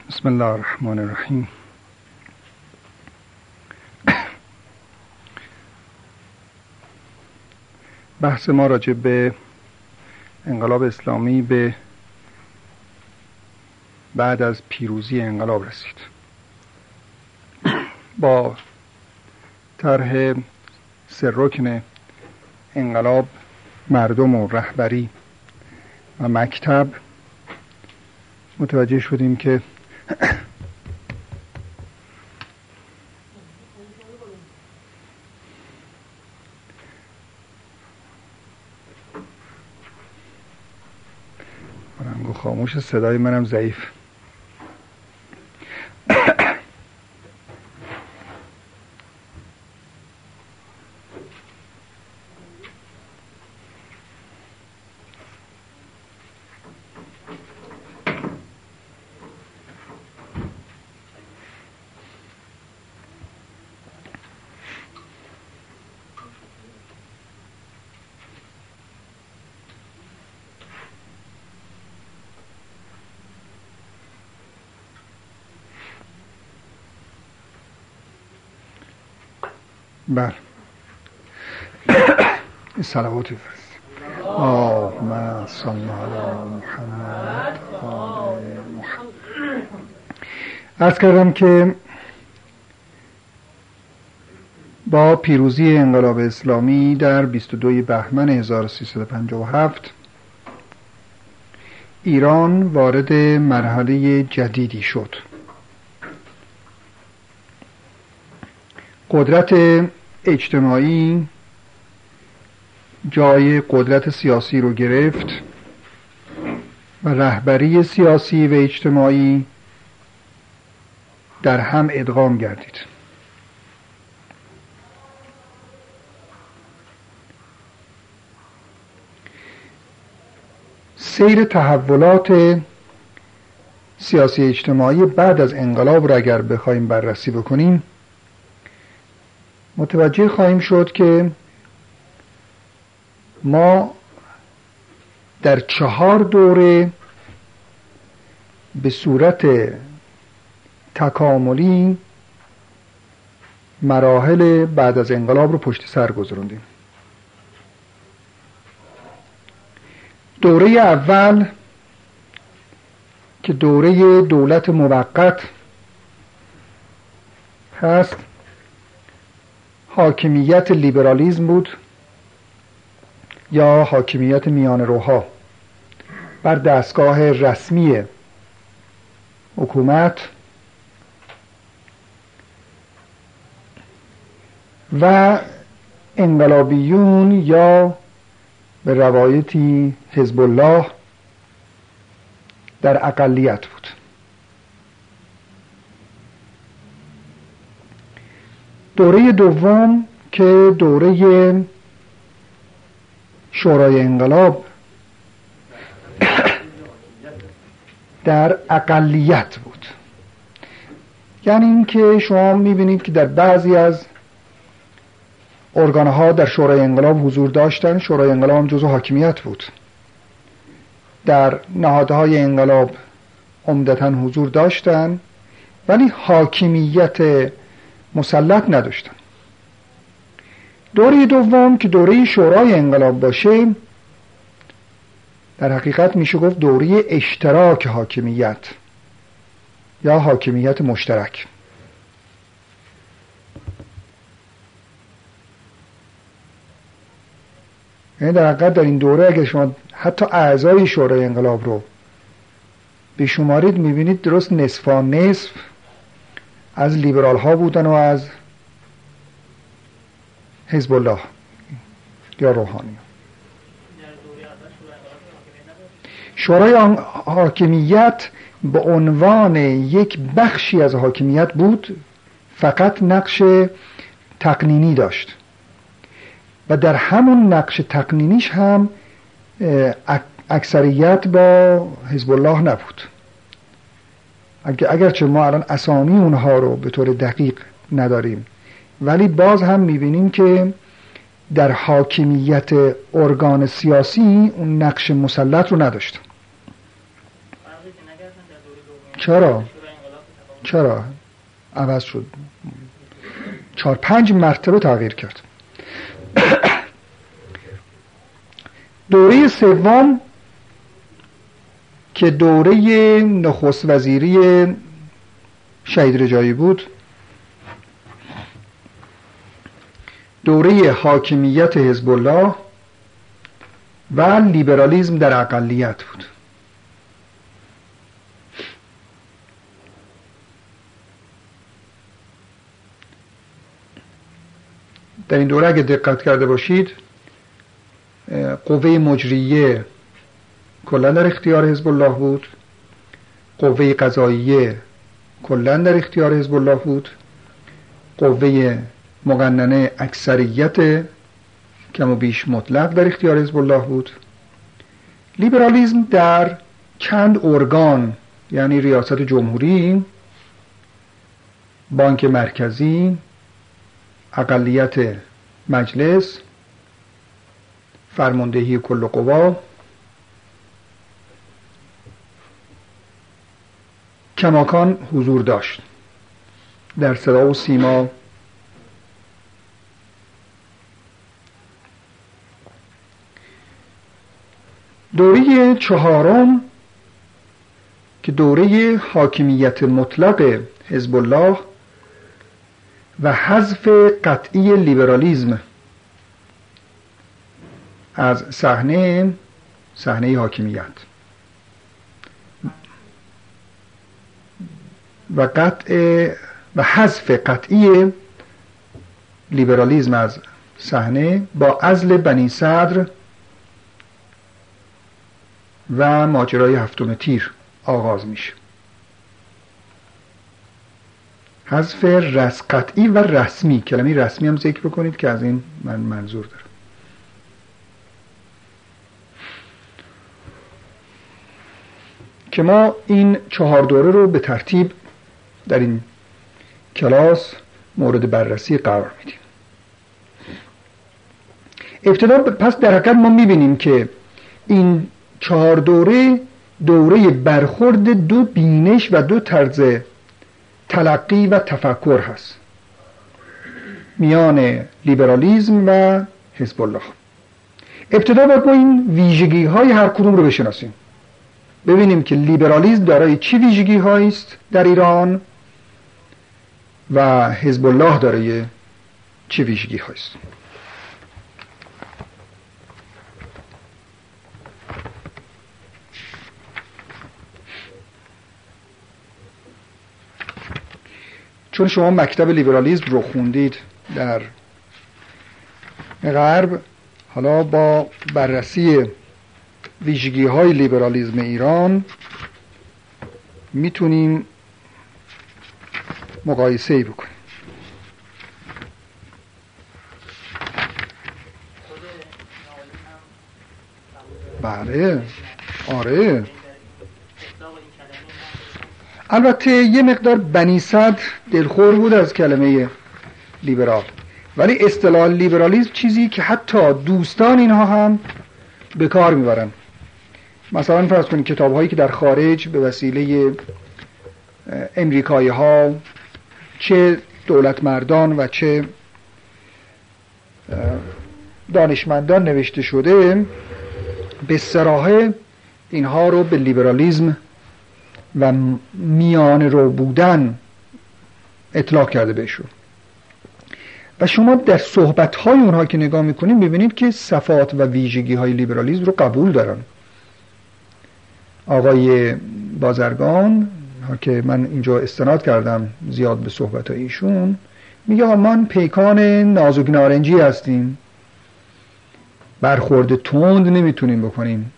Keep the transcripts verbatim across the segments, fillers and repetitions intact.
بسم الله الرحمن الرحیم. بحث ما راجع به انقلاب اسلامی به بعد از پیروزی انقلاب رسید. با طرح سه رکن انقلاب، مردم و رهبری و مکتب، متوجه شدیم که رنگ خاموش، صدای منم ضعیف. بله، صلوات بفرست. اللهم صل علی محمد آل محمد. عرض کردم که با پیروزی انقلاب اسلامی در بیست و دوم بهمن هزار و سیصد و پنجاه و هفت ایران وارد مرحله جدیدی شد. قدرت اجتماعی جای قدرت سیاسی رو گرفت و رهبری سیاسی و اجتماعی در هم ادغام گردید. سیر تحولات سیاسی اجتماعی بعد از انقلاب را اگر بخوایم بررسی بکنیم، متوجه خواهیم شد که ما در چهار دوره به صورت تکاملی مراحل بعد از انقلاب رو پشت سر گذروندیم. دوره اول که دوره دولت موقت هست، حاکمیت لیبرالیسم بود یا حاکمیت میان روها بر دستگاه رسمی حکومت و انقلابیون یا به روایتی حزب الله در اقلیت بود. دوره دوم که دوره شورای انقلاب در اقلیت بود. یعنی این که شما میبینید که در بعضی از ارگانها در شورای انقلاب حضور داشتن، شورای انقلاب جزو حاکمیت بود. در نهادهای انقلاب عمدتاً حضور داشتن ولی حاکمیت مسلط نداشتن. دوره دوم که دوره شورای انقلاب باشه، در حقیقت میشه گفت دوره اشتراک حاکمیت یا حاکمیت مشترک. یعنی در حقیقت در این دوره اگر شما حتی اعضای شورای انقلاب رو بشمارید، میبینید درست نصفا نصف از لیبرال ها بودن و از حزب الله یا روحانی. شورای حاکمیت به عنوان یک بخشی از حاکمیت بود، فقط نقش تقنینی داشت و در همون نقش تقنینیش هم اکثریت با حزب الله نبود. اگرچه ما الان اسامی اونها رو به طور دقیق نداریم، ولی باز هم میبینیم که در حاکمیت ارگان سیاسی اون نقش مسلط رو نداشت. چرا؟ چرا؟ عوض شد، چهار پنج مرتبه تغییر کرد. دوره سوم که دوره نخست وزیری شهید رجایی بود، دوره حاکمیت حزب الله و لیبرالیسم در اقلیت بود. در این دوره اگه دقت کرده باشید قوه مجریه کلا در اختیار حزب الله بود، قوه قضاییه کلا در اختیار حزب الله بود، قوه مقننه اکثریت کم و بیش مطلق در اختیار حزب الله بود. لیبرالیسم در چند ارگان، یعنی ریاست جمهوری، بانک مرکزی، اقلیت مجلس، فرماندهی کل قوا، کماکان حضور داشت در صدا و سیما. دوره چهارم که دوره حاکمیت مطلق حزب الله و حذف قطعی لیبرالیسم از صحنه صحنه حاکمیت و قطع و حذف قطعی لیبرالیسم از صحنه با عزل بنی صدر و ماجرای هفتم تیر آغاز میشه. حذف رس قطعی و رسمی، کلمه رسمی هم ذکر بکنید که از این من منظور دارم. که ما این چهار دوره رو به ترتیب در این کلاس مورد بررسی قرار میدیم. ابتدا پس در حقیقت ما میبینیم که این چهار دوره دوره برخورد دو بینش و دو طرز تلقی و تفکر هست میان لیبرالیسم و حزب الله. ابتدا باید ما این ویژگی های هر کدوم رو بشناسیم، ببینیم که لیبرالیسم دارای چی ویژگی هایی است در ایران و حزب الله دارای چه ویژگی هایی است. چون شما مکتب لیبرالیسم رو خوندید در غرب، حالا با بررسی ویژگی های لیبرالیسم ایران میتونیم مقایسه ای بکنیم. بله، آره. البته یه مقدار بنی صدر دلخور بود از کلمه لیبرال، ولی اصطلاح لیبرالیسم چیزی که حتی دوستان اینها هم به کار میبرن. مثلا فرض کنید کتاب هایی که در خارج به وسیله امریکایی ها، چه دولت مردان و چه دانشمندان نوشته شده، به صراحه اینها رو به لیبرالیسم و میان رو بودن اطلاق کرده بهشون. و شما در صحبت های اونها که نگاه میکنید ببینید که صفات و ویژگی های لیبرالیسم رو قبول دارن. آقای بازرگان که من اینجا استناد کردم زیاد به صحبت های ایشون، میگه ما پیکان نازک نارنجی هستیم، برخورد تند نمیتونیم بکنیم.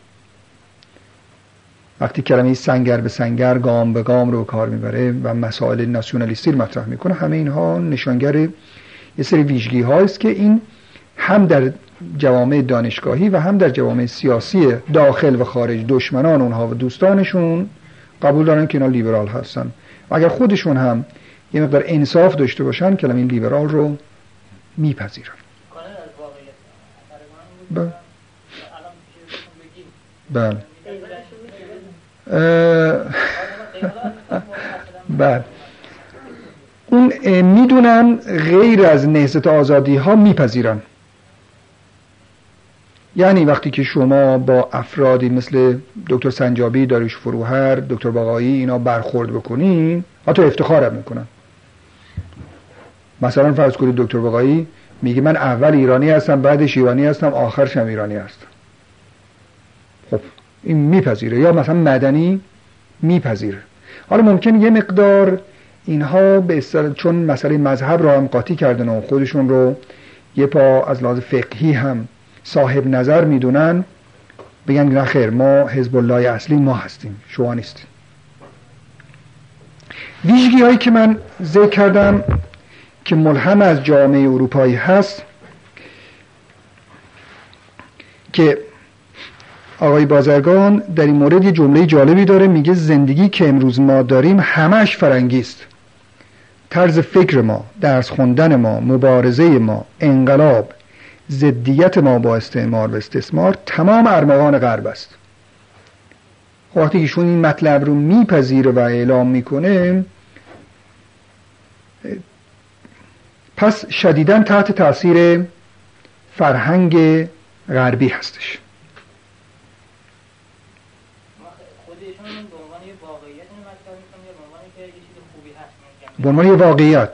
وقتی کلمه سنگر به سنگر، گام به گام رو کار میبره و مسائل ناسیونالیستی مطرح میکنه، همه اینها نشانگر یه سری ویژگی هاست که این هم در جوامع دانشگاهی و هم در جوامع سیاسی داخل و خارج دشمنان اونها و دوستانشون قبول دارن که اینا لیبرال هستن. و اگر خودشون هم یه مقدار انصاف داشته باشن کلمه لیبرال رو میپذیرن. بله. بله. بله. میدونن غیر از نهضت آزادی ها میپذیرن. یعنی وقتی که شما با افرادی مثل دکتر سنجابی، داریوش فروهر، دکتر باقایی اینا برخورد بکنین، حتی افتخارم میکنن. مثلا فرض کنید دکتر باقایی میگه من اول ایرانی هستم، بعدش ایرانی هستم، آخرش هم ایرانی هستم. خب این میپذیره. یا مثلا مدنی میپذیره. حالا ممکن یه مقدار اینها به اصطلاح چون مسئله مذهب را هم قاطی کردن و خودشون رو یه پا از لحاظ فقهی هم صاحب نظر میدونن، بگن نه خیر، ما حزب الله اصلی ما هستیم، شما نیستیم. ویژگی هایی که من ذکر کردم که ملهم از جامعه اروپایی هست، که آقای بازرگان در این مورد یه جمله جالبی داره، میگه زندگی که امروز ما داریم همش فرنگی است. طرز فکر ما، درس خوندن ما، مبارزه ما، انقلاب، ضدیت ما با استعمار و استثمار تمام ارمغان غرب است. وقتی ایشون این مطلب رو میپذیره و اعلام میکنه، پس شدیداً تحت تاثیر فرهنگ غربی هستش. به عنوان یه واقعیت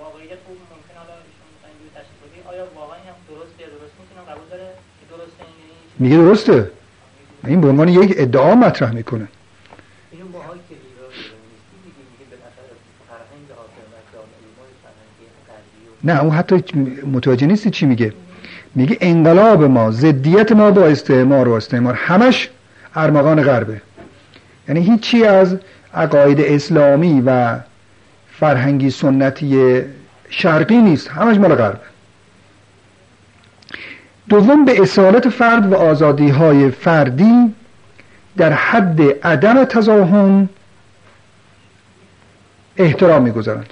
میگه درسته، این به عنوان یک ادعا مطرح میکنه. نه اون حتی متوجه نیستی چی میگه. میگه انقلاب ما، ضدیت ما با استعمار و استعمار همش ارمغان غربه. یعنی هیچی از عقاید اسلامی و فرهنگی سنتی شرقی نیست، همش مال غربه. دوم، به اصالت فرد و آزادی های فردی در حد عدم تضاهم احترام میگذارند.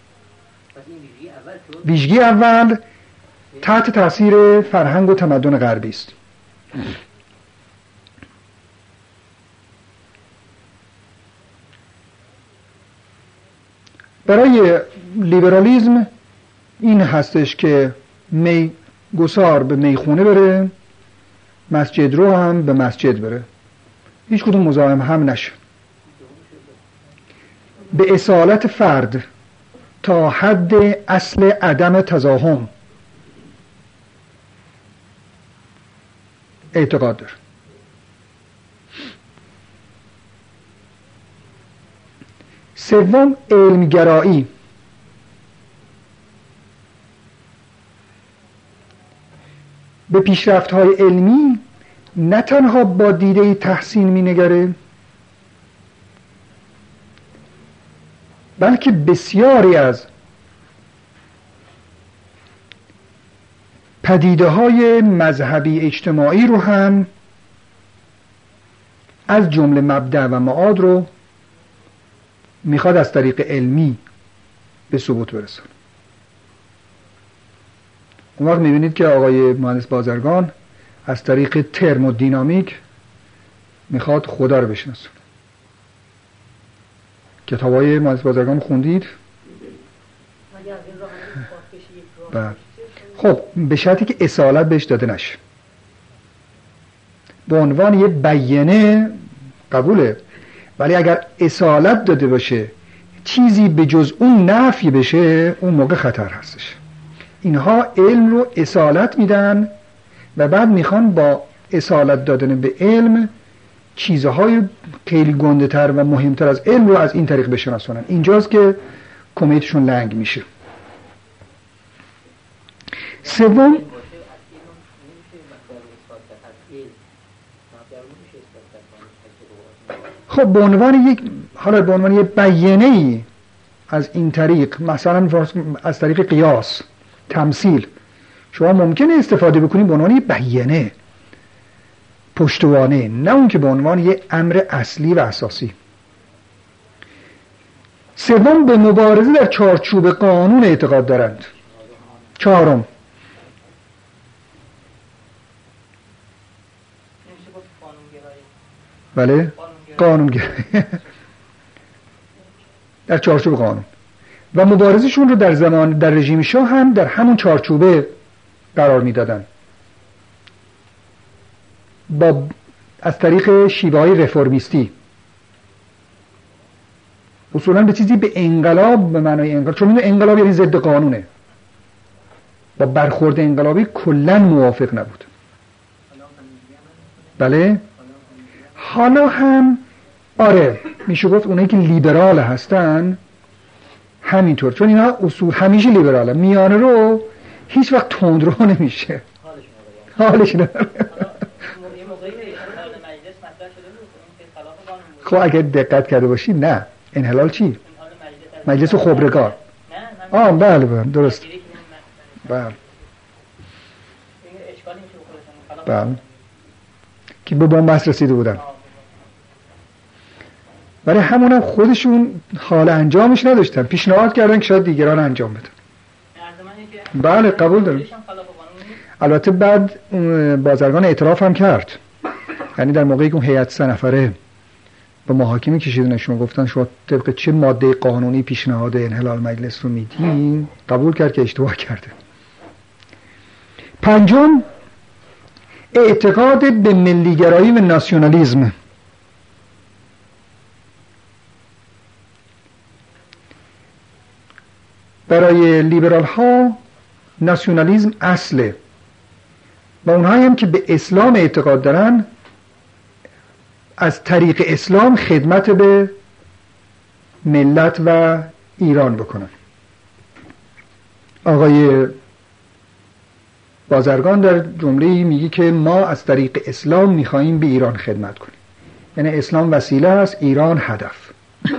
ویژگی اول تحت تاثیر فرهنگ و تمدن غربی است. برای لیبرالیسم این هستش که می گسار به میخونه بره، مسجد رو هم به مسجد بره، هیچ کدوم مزاحم هم نشه. به اصالت فرد تا حد اصل عدم تضاهم اعتقاد داره. سوم، علمگرایی. به پیشرفت‌های علمی نه تنها با دیده تحسین می‌نگره، بلکه بسیاری از پدیده‌های مذهبی اجتماعی رو هم از جمله مبدأ و معاد رو میخواد از طریق علمی به ثبوت برسونه. اون وقت میبینید که آقای مهندس بازرگان از طریق ترمودینامیک میخواد خدا رو بشناسونه. کتابای مهندس بازرگان خوندید؟ بعد خب به شرطی که اصالت بهش داده نشه. به عنوان یه بیانه قبوله، ولی اگر اصالت داده باشه، چیزی به جز اون نفی بشه، اون موقع خطر هستش. اینها علم رو اصالت میدن و بعد میخوان با اصالت دادن به علم چیزهای خیلی گنده تر و مهمتر از علم رو از این طریق بشناسونن. اینجاست که کمیتشون لنگ میشه. سوم، خب به عنوان یک حالا به عنوان یک بیانه‌ای از این طریق، مثلا از طریق قیاس، تمثیل، شما ممکنه استفاده بکنید به عنوان یک بیانه پشتوانه، نه اون که به عنوان یک امر اصلی و اساسی. سوم، به مبارزه در چارچوب قانون اعتقاد دارند. چهارم، بله قانونگرایی در چارچوب قانون. و مبارزشون رو در زمان در رژیم شاه هم در همون چارچوبه قرار میدادن، با از طریق شیوه‌های رفرمیستی، اصولا به چیزی به انقلاب، به معنای انقلاب، چون این انقلاب یعنی ضد قانونه، با برخورد انقلابی کلا موافق نبود. بله حالا هم آره میشه گفت اونایی که لیبرال هستن همینطور، چون اینا اصول همیشه لیبراله، میانه رو هیچ وقت تندرو نمیشه، حالش نداره. خب اگه دقت کرده باشید نه، انحلال چی؟ مجلس خبرگان. آه بله بله درست. بله بله که به بنبست رسیده بودن، ولی همون هم خودشون حال انجامش نداشتن، پیشنهاد کردن که شاید دیگران انجام بدن. بله قبول دارم. البته بعد بازرگان اعتراف هم کرد، یعنی در موقعی که اون هیئت سه نفره به محاکمه کشیدنشون، گفتن شما طبق چه ماده قانونی پیشنهاد انحلال مجلس رو میدین، قبول کرد که اشتباه کرده. پنجم، اعتقاد به ملیگرایی و ناسیونالیسم. برای لیبرال ها ناسیونالیسم اصله و اونهایی هم که به اسلام اعتقاد دارن از طریق اسلام خدمت به ملت و ایران بکنن. آقای بازرگان در جمله‌ای میگه که ما از طریق اسلام میخواییم به ایران خدمت کنیم، یعنی اسلام وسیله است، ایران هدف.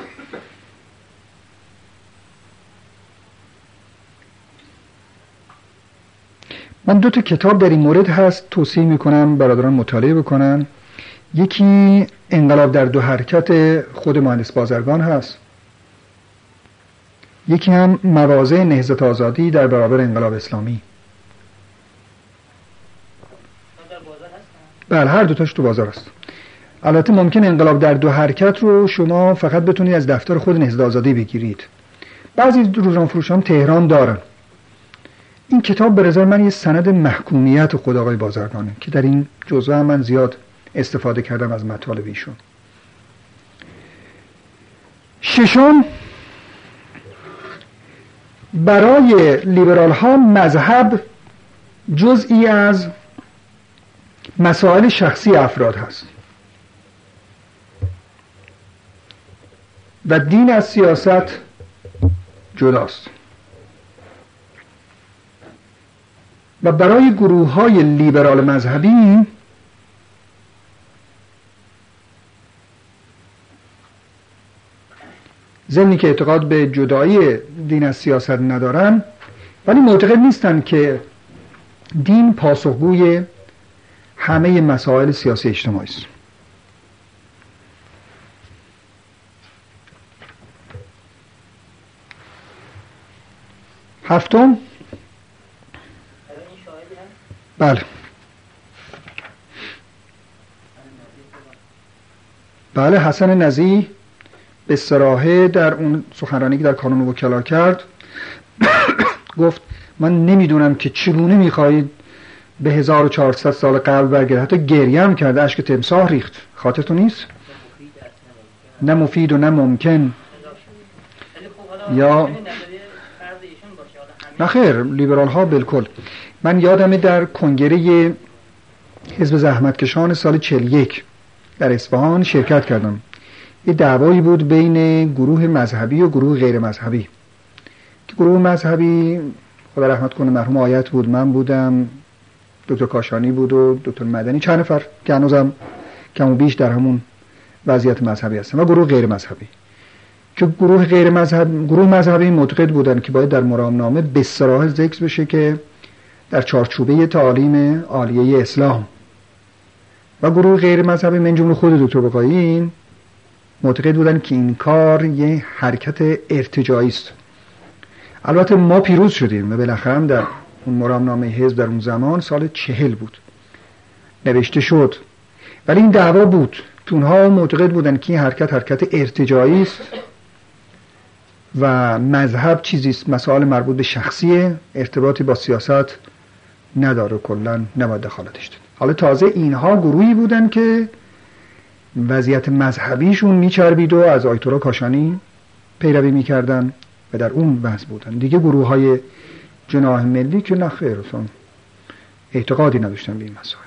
من دو تا کتاب در این مورد هست توصیه میکنم برادران مطالعه بکنن. یکی انقلاب در دو حرکت خود مهندس بازرگان هست، یکی هم مواضع نهضت آزادی در برابر انقلاب اسلامی. بله هر دوتاش تو بازار است. البته ممکن انقلاب در دو حرکت رو شما فقط بتونید از دفتر خود نهضت آزادی بگیرید، بعضی روزنامه‌فروشان تهران دارن. این کتاب به نظر من یه سند محکومیت خود آقای بازرگانه که در این جزوه هم من زیاد استفاده کردم از مطالب ایشون. ششم، برای لیبرال ها مذهب جزئی از مسائل شخصی افراد هست و دین از سیاست جداست. و برای گروه های لیبرال مذهبی ضمنی که اعتقاد به جدایی دین از سیاست ندارن، ولی معتقد نیستن که دین پاسخگوی همه مسائل سیاسی اجتماعی است. هفتم، بله بله حسن نزیح به صراحه در اون سخنرانی که در کانون وکلا کرد گفت من نمیدونم که چگونه میخواهید به هزار و چهارصد سال قبل برگردید. حتی گریه هم کرد، اشک تمساح ریخت. خاطرتون نیست؟ نه مفید و نه ممکن. یا نه خیر، لیبرال ها بالکل. من یادمه در کنگره حزب زحمتکشان سال چهل و یک در اصفهان شرکت کردم. یه دعوایی بود بین گروه مذهبی و گروه غیر مذهبی که گروه مذهبی خدا رحمت کنه مرحوم آیت بود، من بودم، دکتر کاشانی بود و دکتر مدنی، چند نفر که هنوزم کم و بیش در همون وضعیت مذهبی هستن، و گروه غیر مذهبی که گروه غیر مذهب گروه مذهبی معتقد بودن که باید در مرامنامه به صراحت ذکر بشه که در چارچوبه تعالیم عالیه اسلام، و گروه غیر مذهبی من جمله خود دکتر بقایی معتقد بودن که این کار یه حرکت ارتجاعی است. البته ما پیروز شدیم و بالاخره در اون مرامنامه حزب در اون زمان سال چهل بود نوشته شد، ولی این دعوا بود. اونها معتقد بودن که این حرکت حرکت ارتجاعی است و مذهب چیزیست مسائل مربوط به شخصیه، ارتباطی با سیاست نداره، کلا نباید دخالتش داد. حالا تازه اینها گروهی بودن که وضعیت مذهبیشون میچربید و از آیت الله کاشانی پیروی میکردن و در اون بحث بودن. دیگه گروه های جناح ملی که نه خیر، اصلا اعتقادی نداشتن به این مسائل.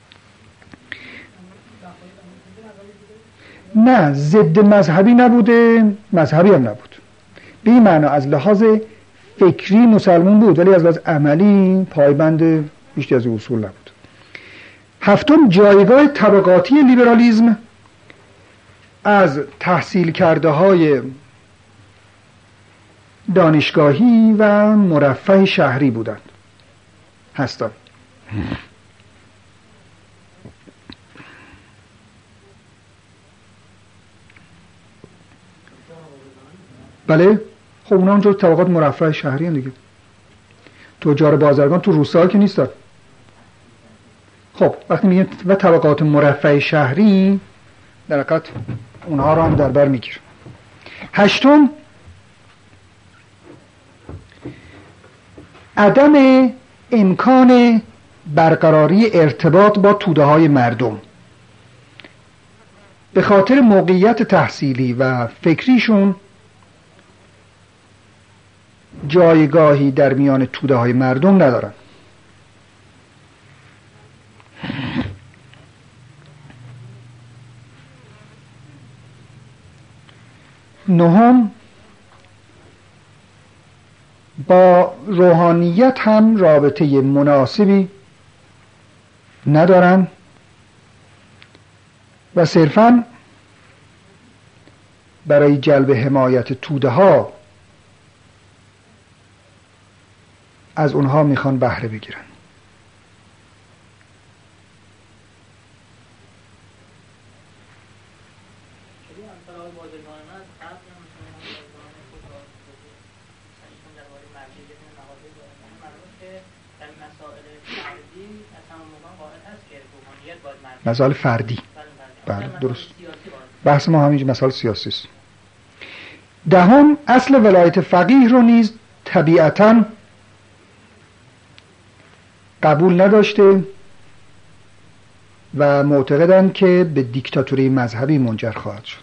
نه ضد مذهبی نبوده، مذهبی هم نبود. به این معنا از لحاظ فکری مسلمان بود ولی از لحاظ عملی پایبند بیشتر از اصول نبود. هفتم، جایگاه طبقاتی لیبرالیسم از تحصیل کرده های دانشگاهی و مرفه شهری بودند هستند. بله خب اونا اونجا طبقات مرفه شهری هم دیگه. تجار بازرگان تو روستا که نیستن. خب وقتی میگن و طبقات مرفه شهری در حقیقت اونها رو هم در بر میگیر. هشتم، عدم امکان برقراری ارتباط با توده های مردم به خاطر موقعیت تحصیلی و فکریشون جایگاهی در میان توده های مردم ندارن. نهم، با روحانیت هم رابطه مناسبی ندارن و صرفاً برای جلب حمایت توده ها از اونها میخوان بهره بگیرن. مسائل فردی، بله درست، بحث ما همینجا مسائل سیاسی است. دهم، اصل ولایت فقیه رو نیز طبیعتاً قبول نداشته و معتقدند که به دیکتاتوری مذهبی منجر خواهد شد.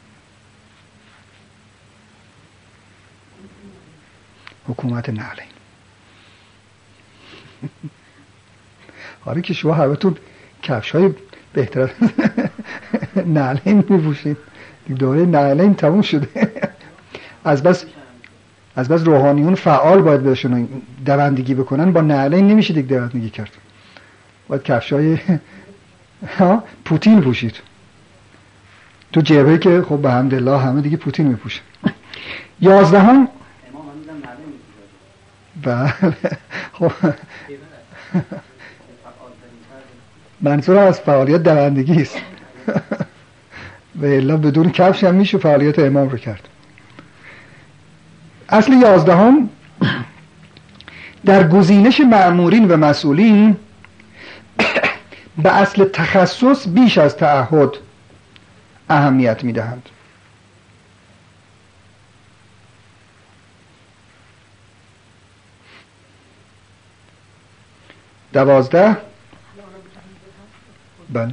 حکومت نعلین. حالا که شما همتون کفشای بهتر از نعلین میپوشید، دوره نعلین تموم شده. از بس از بس روحانیون فعال باید بهشون دوندگی بکنن، با نعلین نمیشه دیگه دوندگی کرد، باید کفشای پوتین پوشید. تو جبهه که خب به حمدالله همه دیگه پوتین میپوشه. یازدهم، بله خب منظور از فعالیت دوندگی است. و الا بدون کفش هم میشه فعالیت امام رو کرد. اصل یازدهم، در گزینش مأمورین و مسئولین به اصل تخصص بیش از تعهد اهمیت میدهند. دوازده، بله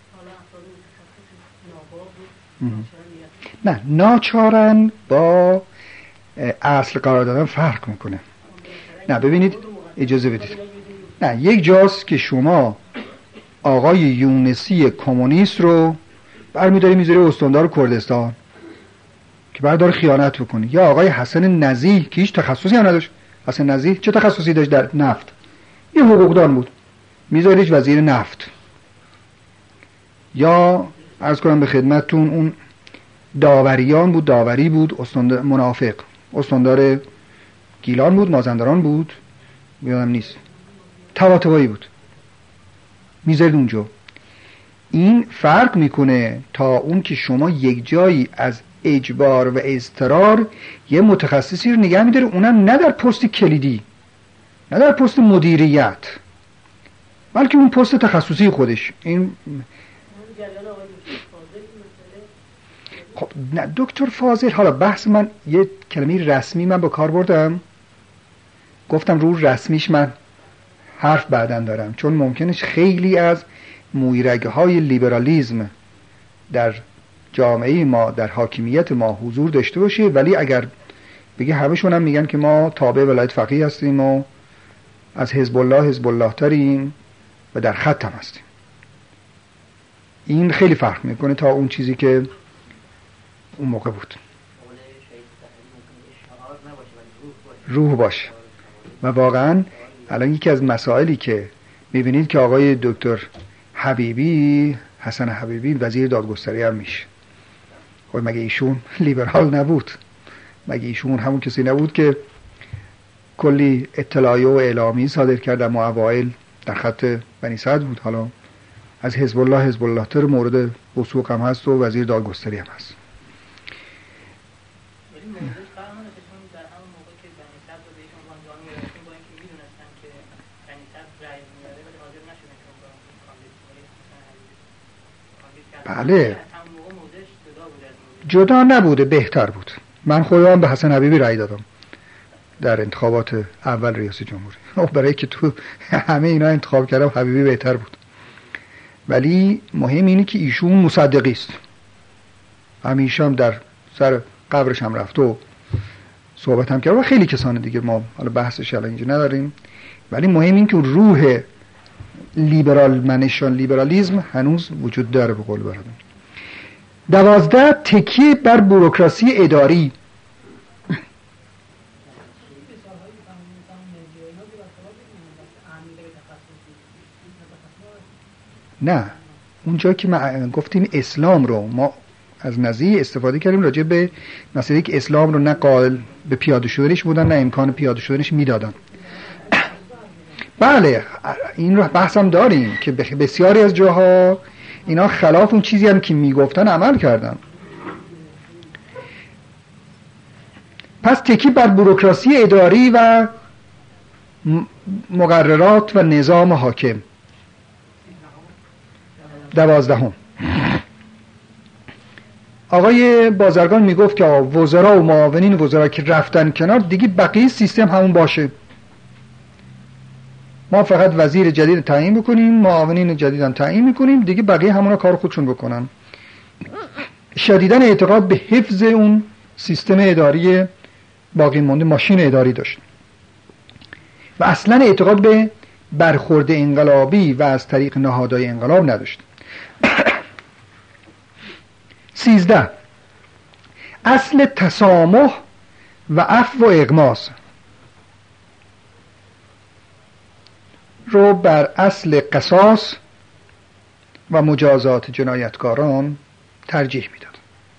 نه ناچارن با اصل قرار دادن فرق میکنه. نه ببینید اجازه بدید، نه یک جاست که شما آقای یونسی کمونیست رو برمیداری میذاری استاندار کردستان که بردار خیانت بکنی، یا آقای حسن نزیح که هیچ تخصصی هم نداشت. حسن نزیح چه تخصصی داشت؟ در نفت، یه حقوقدان بود، میذاریش وزیر نفت. یا عرض کنم به خدمتتون اون داوریان بود، داوری بود، استاندار منافق، استاندار گیلان بود، مازندران بود، یادم نیست، طباطبایی بود، میذارید اونجا. این فرق میکنه تا اون که شما یک جایی از اجبار و اضطرار یه متخصصی رو نگه میداره، اونم نه در پست کلیدی، نه در پست مدیریت، بلکه اون پست تخصصی خودش. این خب نه دکتر فاضل، حالا بحث من یه کلمه رسمی من به کار بردم، گفتم رو رسمیش من حرف بعدن دارم، چون ممکنه خیلی از مویرگه های لیبرالیزم در جامعه ما، در حاکمیت ما حضور داشته باشه، ولی اگر بگه همشون هم میگن که ما تابع ولایت فقیه هستیم و از حزب الله حزب الله تریم و در خط هم هستیم، این خیلی فرق میکنه تا اون چیزی که اون موقع بود. روح باشه. و واقعا الان یکی از مسائلی که میبینید که آقای دکتر حبیبی، حسن حبیبی وزیر دادگستری هم میشه، خب مگه ایشون لیبرال نبود؟ مگه ایشون همون کسی نبود که کلی اطلاعیه و اعلامی صادر کرد اما اوائل در خط بنی سعد بود، حالا از حزب الله حزب الله تر مورد وثوق هم هست و وزیر دادگستری هم هست. بله جدا نبوده، بهتر بود. من خودم به حسن حبیبی رأی دادم در انتخابات اول ریاست جمهوری، برای که تو همه اینا انتخاب کردم حبیبی بهتر بود، ولی مهم اینه که ایشون مصدقی است. همیشه هم در سر قبرش هم رفت و صحبت هم کرد و خیلی کسان دیگه، ما حالا بحثش الان اینجا نداریم، ولی مهم این که روح لیبرال منشان لیبرالیزم هنوز وجود داره. به قول برادر دوازده، تکیه بر بوروکراسی اداری. نه اونجا که ما گفتیم اسلام رو ما از نظریه استفاده کردیم راجع به مسئله که اسلام رو نه قائل به پیاده شدنش بودن نه امکان پیاده شدنش میدادن. بله این رو بحثم داریم که بسیاری از جاها اینا خلاف اون چیزی هم که میگفتن عمل کردن. پس تکی بر بوروکراسی اداری و مقررات و نظام حاکم. دوازدهم، آقای بازرگان میگفت که وزرا و معاونین وزرا که رفتن کنار دیگه بقیه سیستم همون باشه، ما فقط وزیر جدید تعیین بکنیم، معاونین جدید هم تعیین میکنیم، دیگه بقیه همونا کار خودشون بکنن. شدیداً اعتقاد به حفظ اون سیستم اداری باقی مونده، ماشین اداری داشت و اصلا اعتقاد به برخورد انقلابی و از طریق نهادهای انقلاب نداشت. سیزده، اصل تسامح و عفو و اغماس رو بر اصل قصاص و مجازات جنایتکاران ترجیح میداد.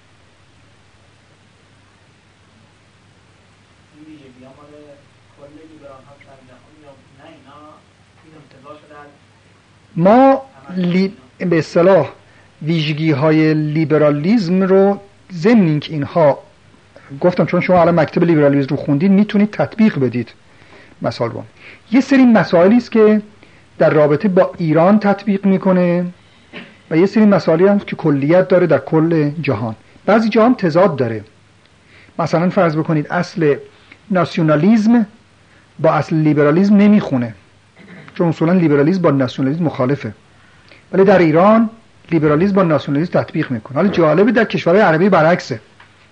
ما لی... به اصطلاح ویژگی های لیبرالیزم رو ضمن اینکه اینها گفتم چون شما الان مکتب لیبرالیسم رو خوندید میتونید تطبیق بدید. مثال بون یه سری مسائلی است که در رابطه با ایران تطبیق میکنه و یه سری مسائلی هم که کلیت داره در کل جهان. بعضی جهان تضاد داره، مثلا فرض بکنید اصل ناسیونالیسم با اصل لیبرالیسم نمیخونه، چون اصولا لیبرالیسم با ناسیونالیسم مخالفه، ولی در ایران لیبرالیسم با ناسیونالیسم تطبیق میکنه. حالا جالبه در کشورهای عربی برعکسه،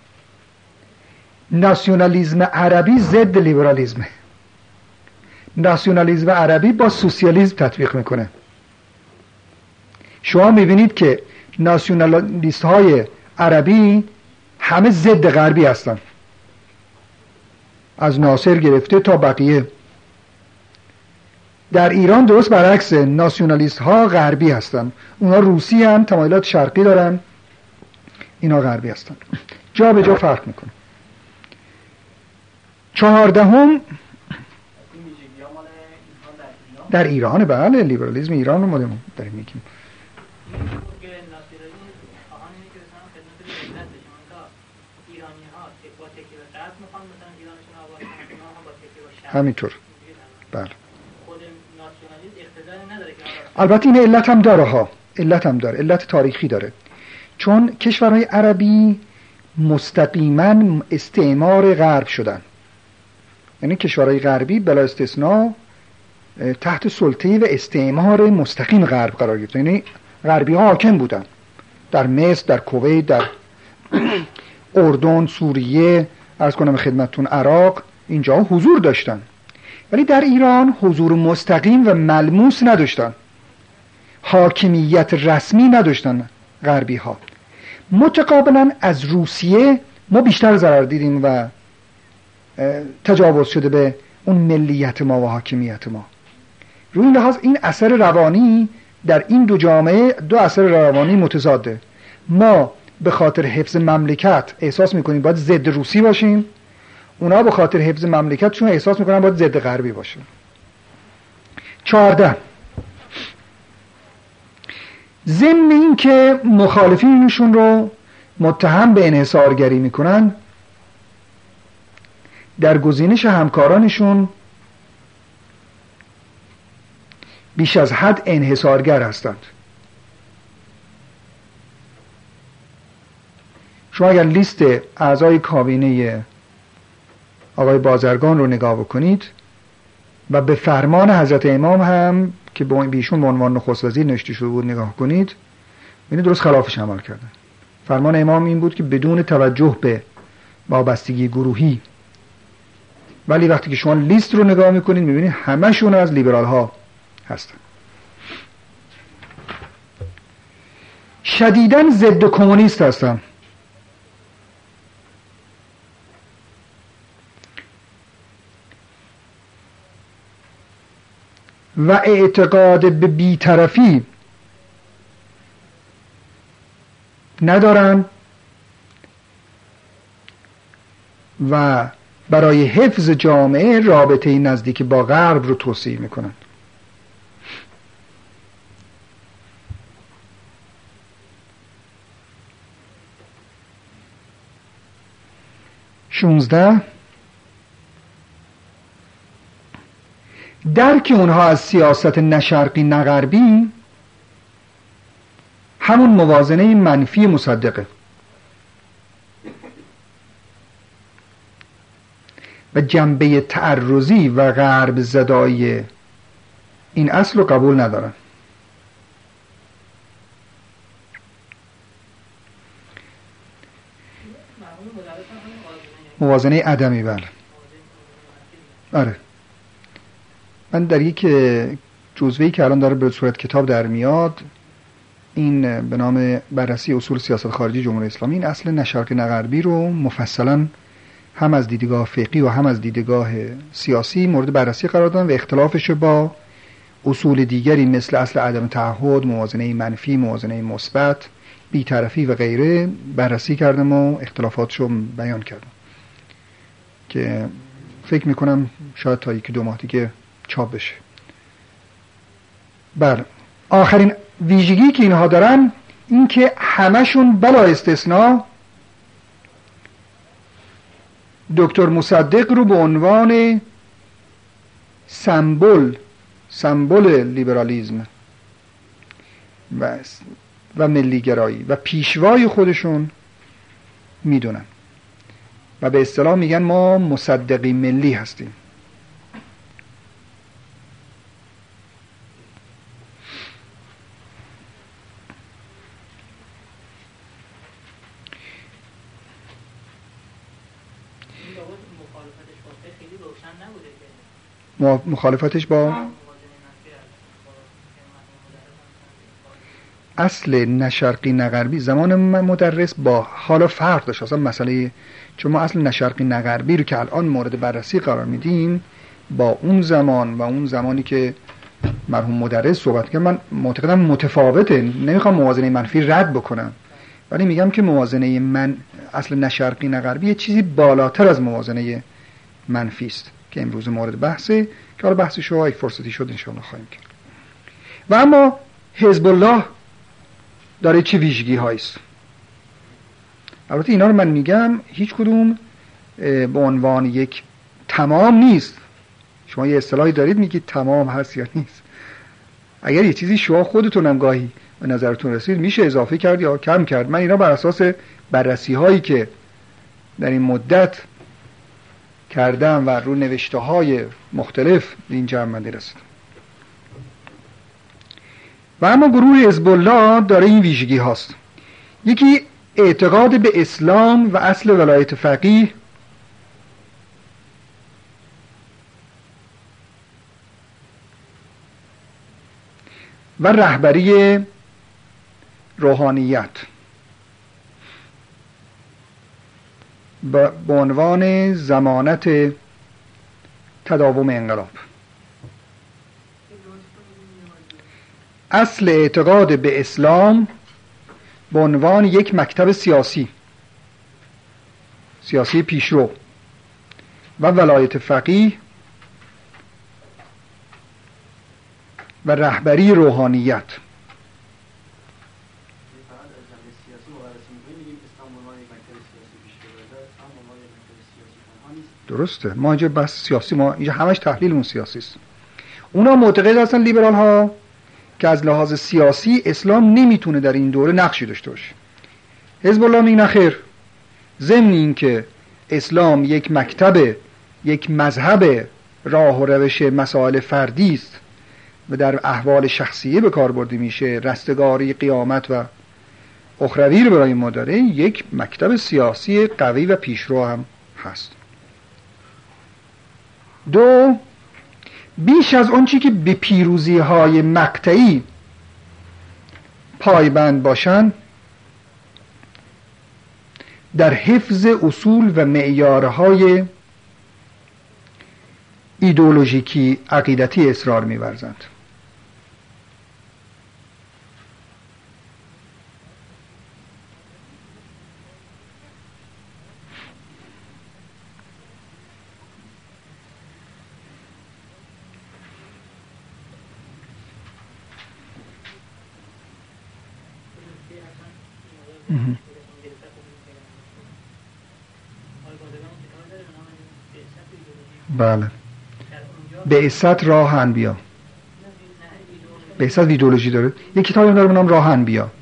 ناسیونالیسم عربی ضد لیبرالیسمه، ناسیونالیسم عربی با سوسیالیسم تطبیق میکنه. شما میبینید که ناسیونالیست های عربی همه ضد غربی هستن، از ناصر گرفته تا بقیه. در ایران درست برعکسه، ناسیونالیست ها غربی هستن، اونا روسی هم تمایلات شرقی دارن، اینا غربی هستن، جا به جا فرق میکنه. چهاردهم در ایران، بله لیبرالیسم ایران رو ما داریم میگیم. همینطور بله. البته این علت هم داره ها، علت هم داره، علت تاریخی داره، چون کشورهای عربی مستقیما استعمار غرب شدن، یعنی کشورهای غربی بلا استثناء تحت سلطه و استعمار مستقیم غرب قرار گرفتن. یعنی غربی ها حاکم بودن در مصر، در کویت، در اردن، سوریه، عرض کنم خدمتتون عراق، اینجا حضور داشتن، ولی در ایران حضور مستقیم و ملموس نداشتن، حاکمیت رسمی نداشتن غربی ها. متقابلا از روسیه ما بیشتر ضرر دیدیم و تجاوز شده به اون ملیت ما و حاکمیت ما. روی این لحاظ این اثر روانی در این دو جامعه دو اثر روانی متضاده. ما به خاطر حفظ مملکت احساس میکنیم باید ضد روسی باشیم، اونا به خاطر حفظ مملکتشون احساس میکنن باید ضد غربی باشیم. چهارده، ضمن این که مخالفینشون رو متهم به انحصارگری میکنن، در گزینش همکارانشون بیش از حد انحصارگر هستند. شما اگر لیست اعضای کابینه آقای بازرگان رو نگاه بکنید و به فرمان حضرت امام هم که بیشون به عنوان نخست وزیر نوشته شده بود نگاه کنید، ببینید درست خلافش عمل کردن. فرمان امام این بود که بدون توجه به وابستگی گروهی، ولی وقتی که شما لیست رو نگاه میکنید میبینید همشون از لیبرال ها هستن. شدیداً ضد کمونیست هستن. و اعتقاد به بی‌طرفی ندارن و برای حفظ جامعه رابطه نزدیک با غرب رو توصیه میکنن. شونزده، درک اونها از سیاست نه شرقی نه غربی همون موازنه منفی مصدقه و جنبه تعرضی و غرب زدایی این اصل رو قبول ندارن. موازنه عدمی، بله. آره، من در یک جزوه‌ای که الان داره به صورت کتاب در میاد، این به نام بررسی اصول سیاست خارجی جمهوری اسلامی، این اصل نه شرقی نه غربی رو مفصلا هم از دیدگاه فقهی و هم از دیدگاه سیاسی مورد بررسی قرار دادن و اختلافش با اصول دیگری مثل اصل عدم تعهد، موازنه منفی، موازنه مثبت، بی‌طرفی و غیره بررسی کردم و اختلافاتشو بیان کردم که فکر میکنم شاید تا یکی دو ماه دیگه چاپ بشه. بله، آخرین ویژگی که اینها دارن این که همشون بلا استثناء دکتر مصدق رو به عنوان سمبل سمبل لیبرالیسم و و ملیگرایی و پیشوای خودشون میدونن و به اصطلاح میگن ما مصدقی ملی هستیم. مخالفتش با اصل نه شرقی نه غربی زمان من مدرس با حالا فرق داشت اصلا مسئله، چون ما اصل نه شرقی نه غربی رو که الان مورد بررسی قرار میدیم با اون زمان و اون زمانی که مرحوم مدرس صحبت کرد من معتقدم متفاوته. نمیخوام موازنه منفی رد بکنم، ولی میگم که موازنه من اصل نه شرقی نه غربی یه چیزی بالاتر از موازنه منفی است که امروز مورد بحثه که حالا بحثش رو اگه فرصتی شد انشاءالله خواهیم کرد. و اما حزب الله داره چه ویژگی هاییست؟ البته اینا رو من میگم هیچ کدوم به عنوان یک تمام نیست. شما یه اصطلاحی دارید میگید تمام هست یا نیست. اگر یه چیزی شما خودتونم گاهی به نظرتون رسید میشه اضافه کرد یا کم کرد. من اینا بر اساس بررسی هایی که در این مدت کردم و رو نوشته های مختلف به این جمع رسیدم. و اما گروه حزب الله داره این ویژگی هاست: یکی اعتقاد به اسلام و اصل ولایت فقیه، و رهبری روحانیت به عنوان ضمانت تداوم انقلاب. اصل اعتقاد به اسلام به عنوان یک مکتب سیاسی سیاسی پیشرو و ولایت فقیه و رهبری روحانیت. درسته، ما اینجا بس سیاسی، ما اینجا همش تحلیلمون سیاسی است. اونا معتقد هستن، لیبرال ها، که از لحاظ سیاسی اسلام نمیتونه در این دوره نقشی داشته باشه. حزب الله میگه خیر، ضمن این که اسلام یک مکتب، یک مذهب راه و روش مسائل فردی است و در احوال شخصیه به کار برده میشه، رستگاری قیامت و اخروی رو برای ما داره، یک مکتب سیاسی قوی و پیشرو هم هست. دو، بیش از اون چی که به پیروزی های مقطعی پایبند باشن، در حفظ اصول و معیارهای ایدئولوژیکی عقیدتی اصرار می‌ورزند. بله، بعثت راه انبیا. بعثت ایدئولوژی داره، یک کتابی داره به نام راه انبیا. در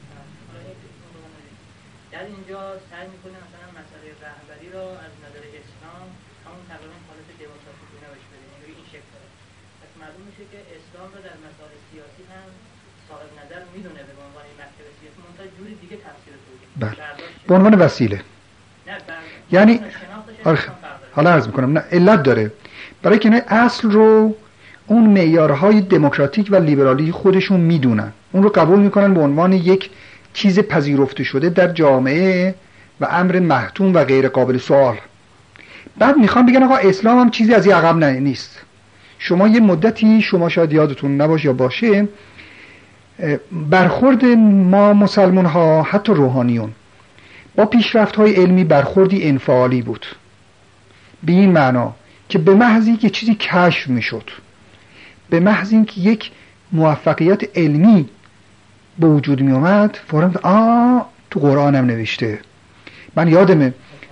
اینجا سعی می‌کنه مثلا مسئله رهبری رو از نظر اسلام همون تقریبا حالت دموکراتیک نوش بده، یعنی این شکل داره. پس معلوم میشه که اسلام رو در مسائل سیاسی هم صاحب نظر میدونه به عنوان مکتب سیاسی، منتها جوری دیگه تفسیر توضیح. بله، به عنوان وسیله. یعنی حالا عرض میکنم، نه علت داره، برای که نه اصل رو اون معیارهای دموکراتیک و لیبرالی خودشون میدونن، اون رو قبول میکنن به عنوان یک چیز پذیرفته شده در جامعه و امر محتوم و غیر قابل سوال. بعد میخوان بگن آقا اسلام هم چیزی از این عقب نه نیست. شما یه مدتی، شما شاید یادتون نباشه یا باشه، برخورد ما مسلمان ها، حتی روحانیون، با پیشرفت های علمی برخوردی انفعالی بود، به این معنا که به محض اینکه چیزی کشف میشد، به محض اینکه یک موفقیت علمی به وجود می اومد، فوراً آ تو قرآن هم نوشته. من یادمه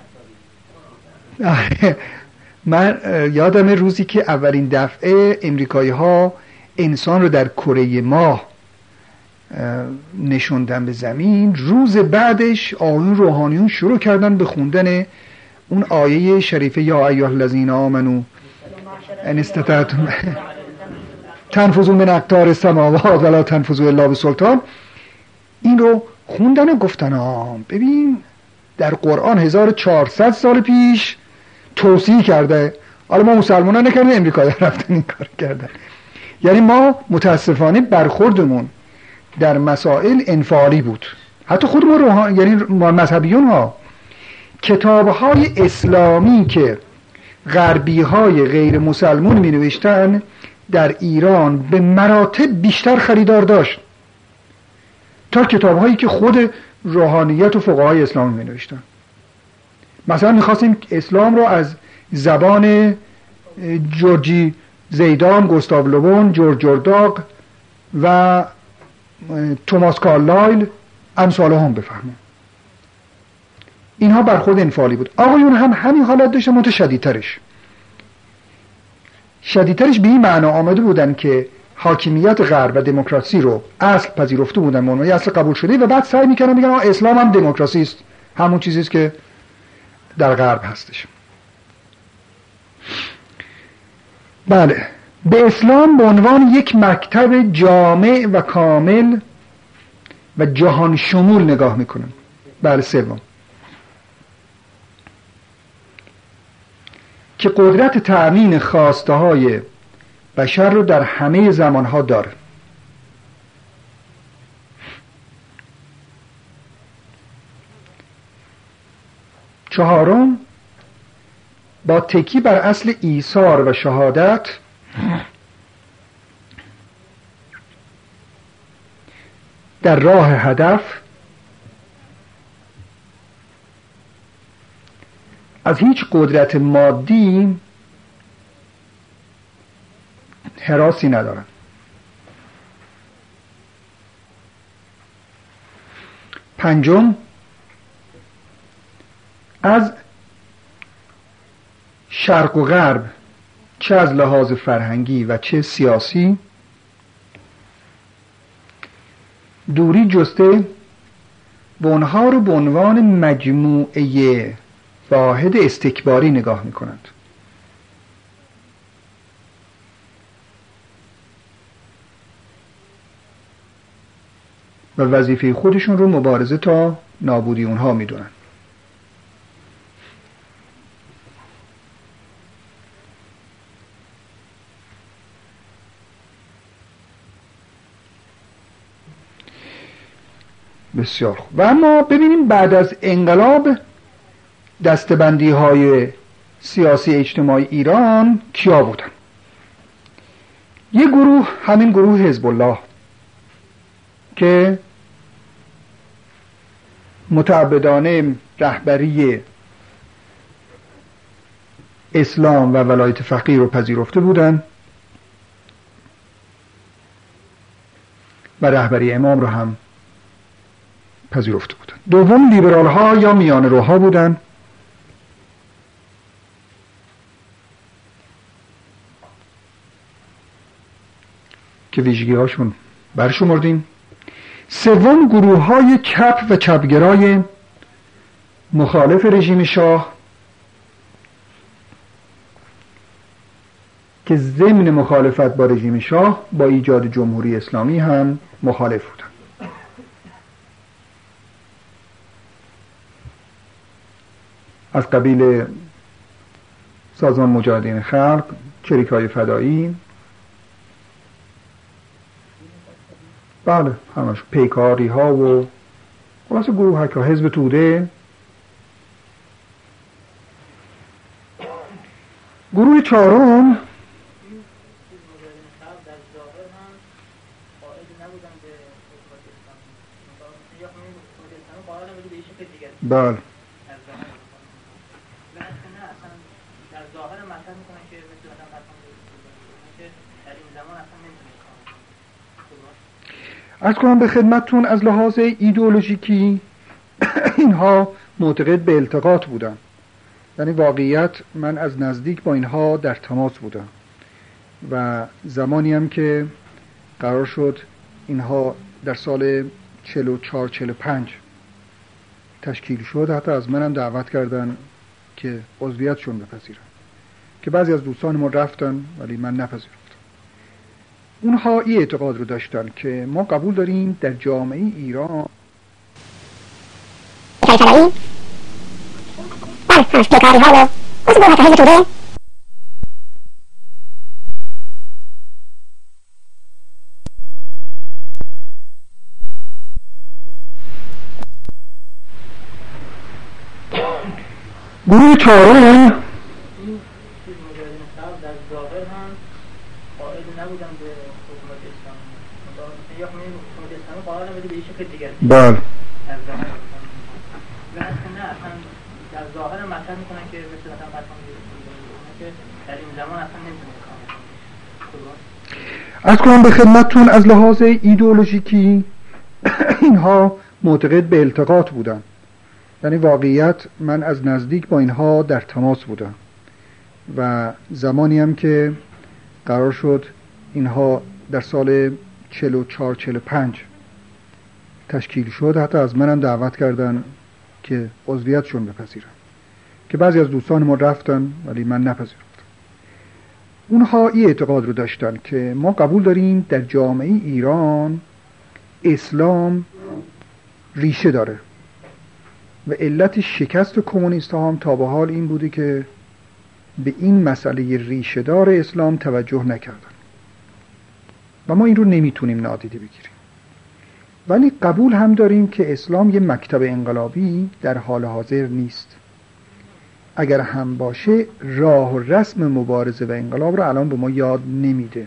من یادمه روزی که اولین دفعه امریکایی ها انسان رو در کره ماه نشوندن به زمین، روز بعدش آیون روحانیون شروع کردن به خوندن اون آیه شریفه یا ایها الذین آمنو ان استطعتم تنفذوا من اقطار السماوات ولا تنفذوا الا بسلطان. این رو خوندن و گفتن آه ببین در قرآن هزار و چهارصد سال پیش توصیه کرده، حالا ما مسلمان ها نکردن، امریکایی رفتن این کار کردن. یعنی ما متاسفانه برخوردمون در مسائل انفعالی بود. حتی خود ما روحان، یعنی ما مذهبیون ها، کتاب‌های اسلامی که غربی‌های غیر مسلمون می نوشتن در ایران به مراتب بیشتر خریدار داشت تا کتاب‌هایی که خود روحانیت و فقهای اسلامی می نوشتن. مثلا می‌خواستیم اسلام رو از زبان جورجی زیدان، گوستاو لوبون، جورج جورداق و توماس کارلایل امثال هم بفهمیم. اینها برخورد انفعالی بود. آقایون هم همین حالت داشتن، منتها شدیدترش شدیدترش به این معنا آمده بودن که حاکمیت غرب و دموکراسی رو اصل پذیرفته بودن، معنی اصل قبول شده، و بعد سعی میکنن میگن اسلام هم دموکراسی است، همون چیزی است که در غرب هستش. بله، به اسلام به عنوان یک مکتب جامع و کامل و جهان شمول نگاه میکنن. بله، سوم که قدرت تأمین خواسته های بشر رو در همه زمانها داره. چهارم، با تکی بر اصل ایثار و شهادت در راه هدف از هیچ قدرت مادی هراسی ندارن. پنجم، از شرق و غرب چه از لحاظ فرهنگی و چه سیاسی دوری جسته به اونها رو به عنوان مجموعه واحد استکباری نگاه میکنند و وظیفه خودشون رو مبارزه تا نابودی اونها میدونن. بسیار خوب. و اما ببینیم بعد از انقلاب دستبندی های سیاسی اجتماعی ایران کیا بودن؟ یه گروه، همین گروه حزب الله که متعبدانه رهبری اسلام و ولایت فقیه رو پذیرفته بودن و رهبری امام رو هم پذیرفته بودن. دوم، لیبرال ها یا میانه روها بودن که ویژگی هاشون برشمردیم. سوم، گروه های چپ و چپگرای مخالف رژیم شاه که ضمن مخالفت با رژیم شاه با ایجاد جمهوری اسلامی هم مخالف بودن. از قبیل سازمان مجاهدین خلق، چریک‌های فدایی، بله همش پیکاری ها و خلاص گروه ها، حزب توده. گروه چهارم بله عرض کنم به خدمتتون از لحاظ ایدئولوژیکی اینها معتقد به التقاط بودن، یعنی واقعیت من از نزدیک با اینها در تماس بودم و زمانی هم که قرار شد اینها در سال چهل و چهار چهل و پنج تشکیل شد، حتی از منم دعوت کردن که عضویتشون بپذیرم که بعضی از دوستان ما رفتن ولی من نپذیرفتم. اونها این اعتقاد رو داشتن که ما قبول داریم در جامعه ایران بله همش پیکاری ها و از گروه حزب توده گروه چهارم بله در ظاهر مطرح میکنن که مثل مثلا فتوا که در این زمان اصلا نمیتونه. عرض کنم به خدمتتون از لحاظ ایدئولوژیکی اینها معتقد به التقاط بودن، یعنی واقعیت من از نزدیک با اینها در تماس بودم و زمانی هم که قرار شد اینها در سال چهل و چهار چهل و پنج تشکیل شد، حتی از منم دعوت کردن که عضویتشون بپذیرم که بعضی از دوستان ما رفتن ولی من نپذیرفتم. اونها این اعتقاد رو داشتن که ما قبول داریم در جامعه ایران اسلام ریشه داره و علت شکست کمونیست ها هم تا به حال این بوده که به این مسئله ریشه دار اسلام توجه نکردن و ما این رو نمیتونیم نادیده بگیریم. ولی قبول هم داریم که اسلام یه مکتب انقلابی در حال حاضر نیست. اگر هم باشه راه و رسم مبارزه و انقلاب رو الان به ما یاد نمیده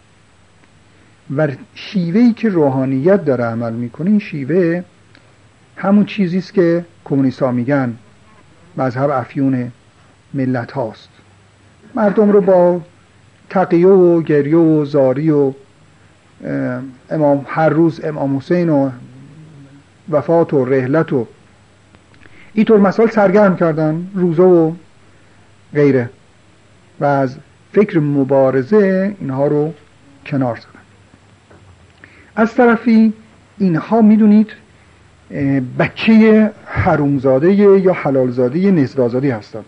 و شیوهی که روحانیت داره عمل میکنه این شیوه همون چیزیست که کمونیست‌ها میگن مذهب افیون ملت هاست. مردم رو با تقیه و گریه و زاری و امام هر روز امام حسین و وفات و رحلت و اینطور مسائل سرگرم کردن، روزه و غیره، و از فکر مبارزه اینها رو کنار زدن. از طرفی اینها میدونید بچه حرومزاده یا حلالزاده نزدازادی هستن،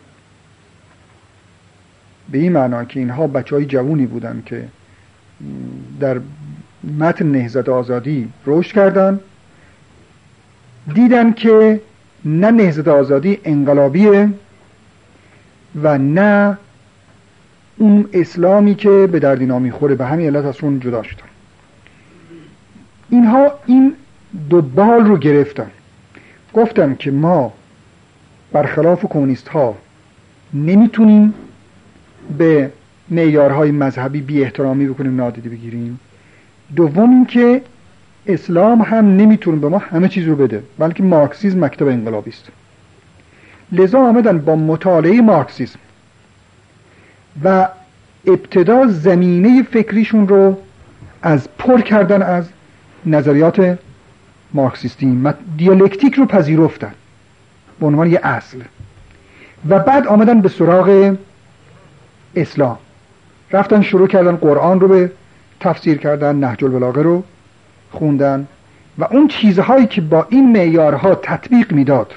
به این معنا که اینها بچه های جوونی بودن که در متن نهضت آزادی رشد کردن، دیدن که نه نهضت آزادی انقلابیه و نه اون اسلامی که به درد اینا میخوره، به همین علت از اون جدا شدن. اینها این دو بال رو گرفتن، گفتن که ما برخلاف کمونیست ها نمیتونیم به معیارهای مذهبی بی احترامی بکنیم، نادیده بگیریم. دوم این که اسلام هم نمیتونه به ما همه چیز رو بده، بلکه مارکسیسم مکتب انقلابی است. لذا آمدن با مطالعه مارکسیسم و ابتدا زمینه فکریشون رو از پر کردن از نظریات مارکسیستی، دیالکتیک رو پذیرفتن به عنوان یه اصل، و بعد آمدن به سراغ اسلام، رفتن شروع کردن قرآن رو به تفسیر کردن، نهج البلاغه رو خوندن و اون چیزهایی که با این معیارها تطبیق میداد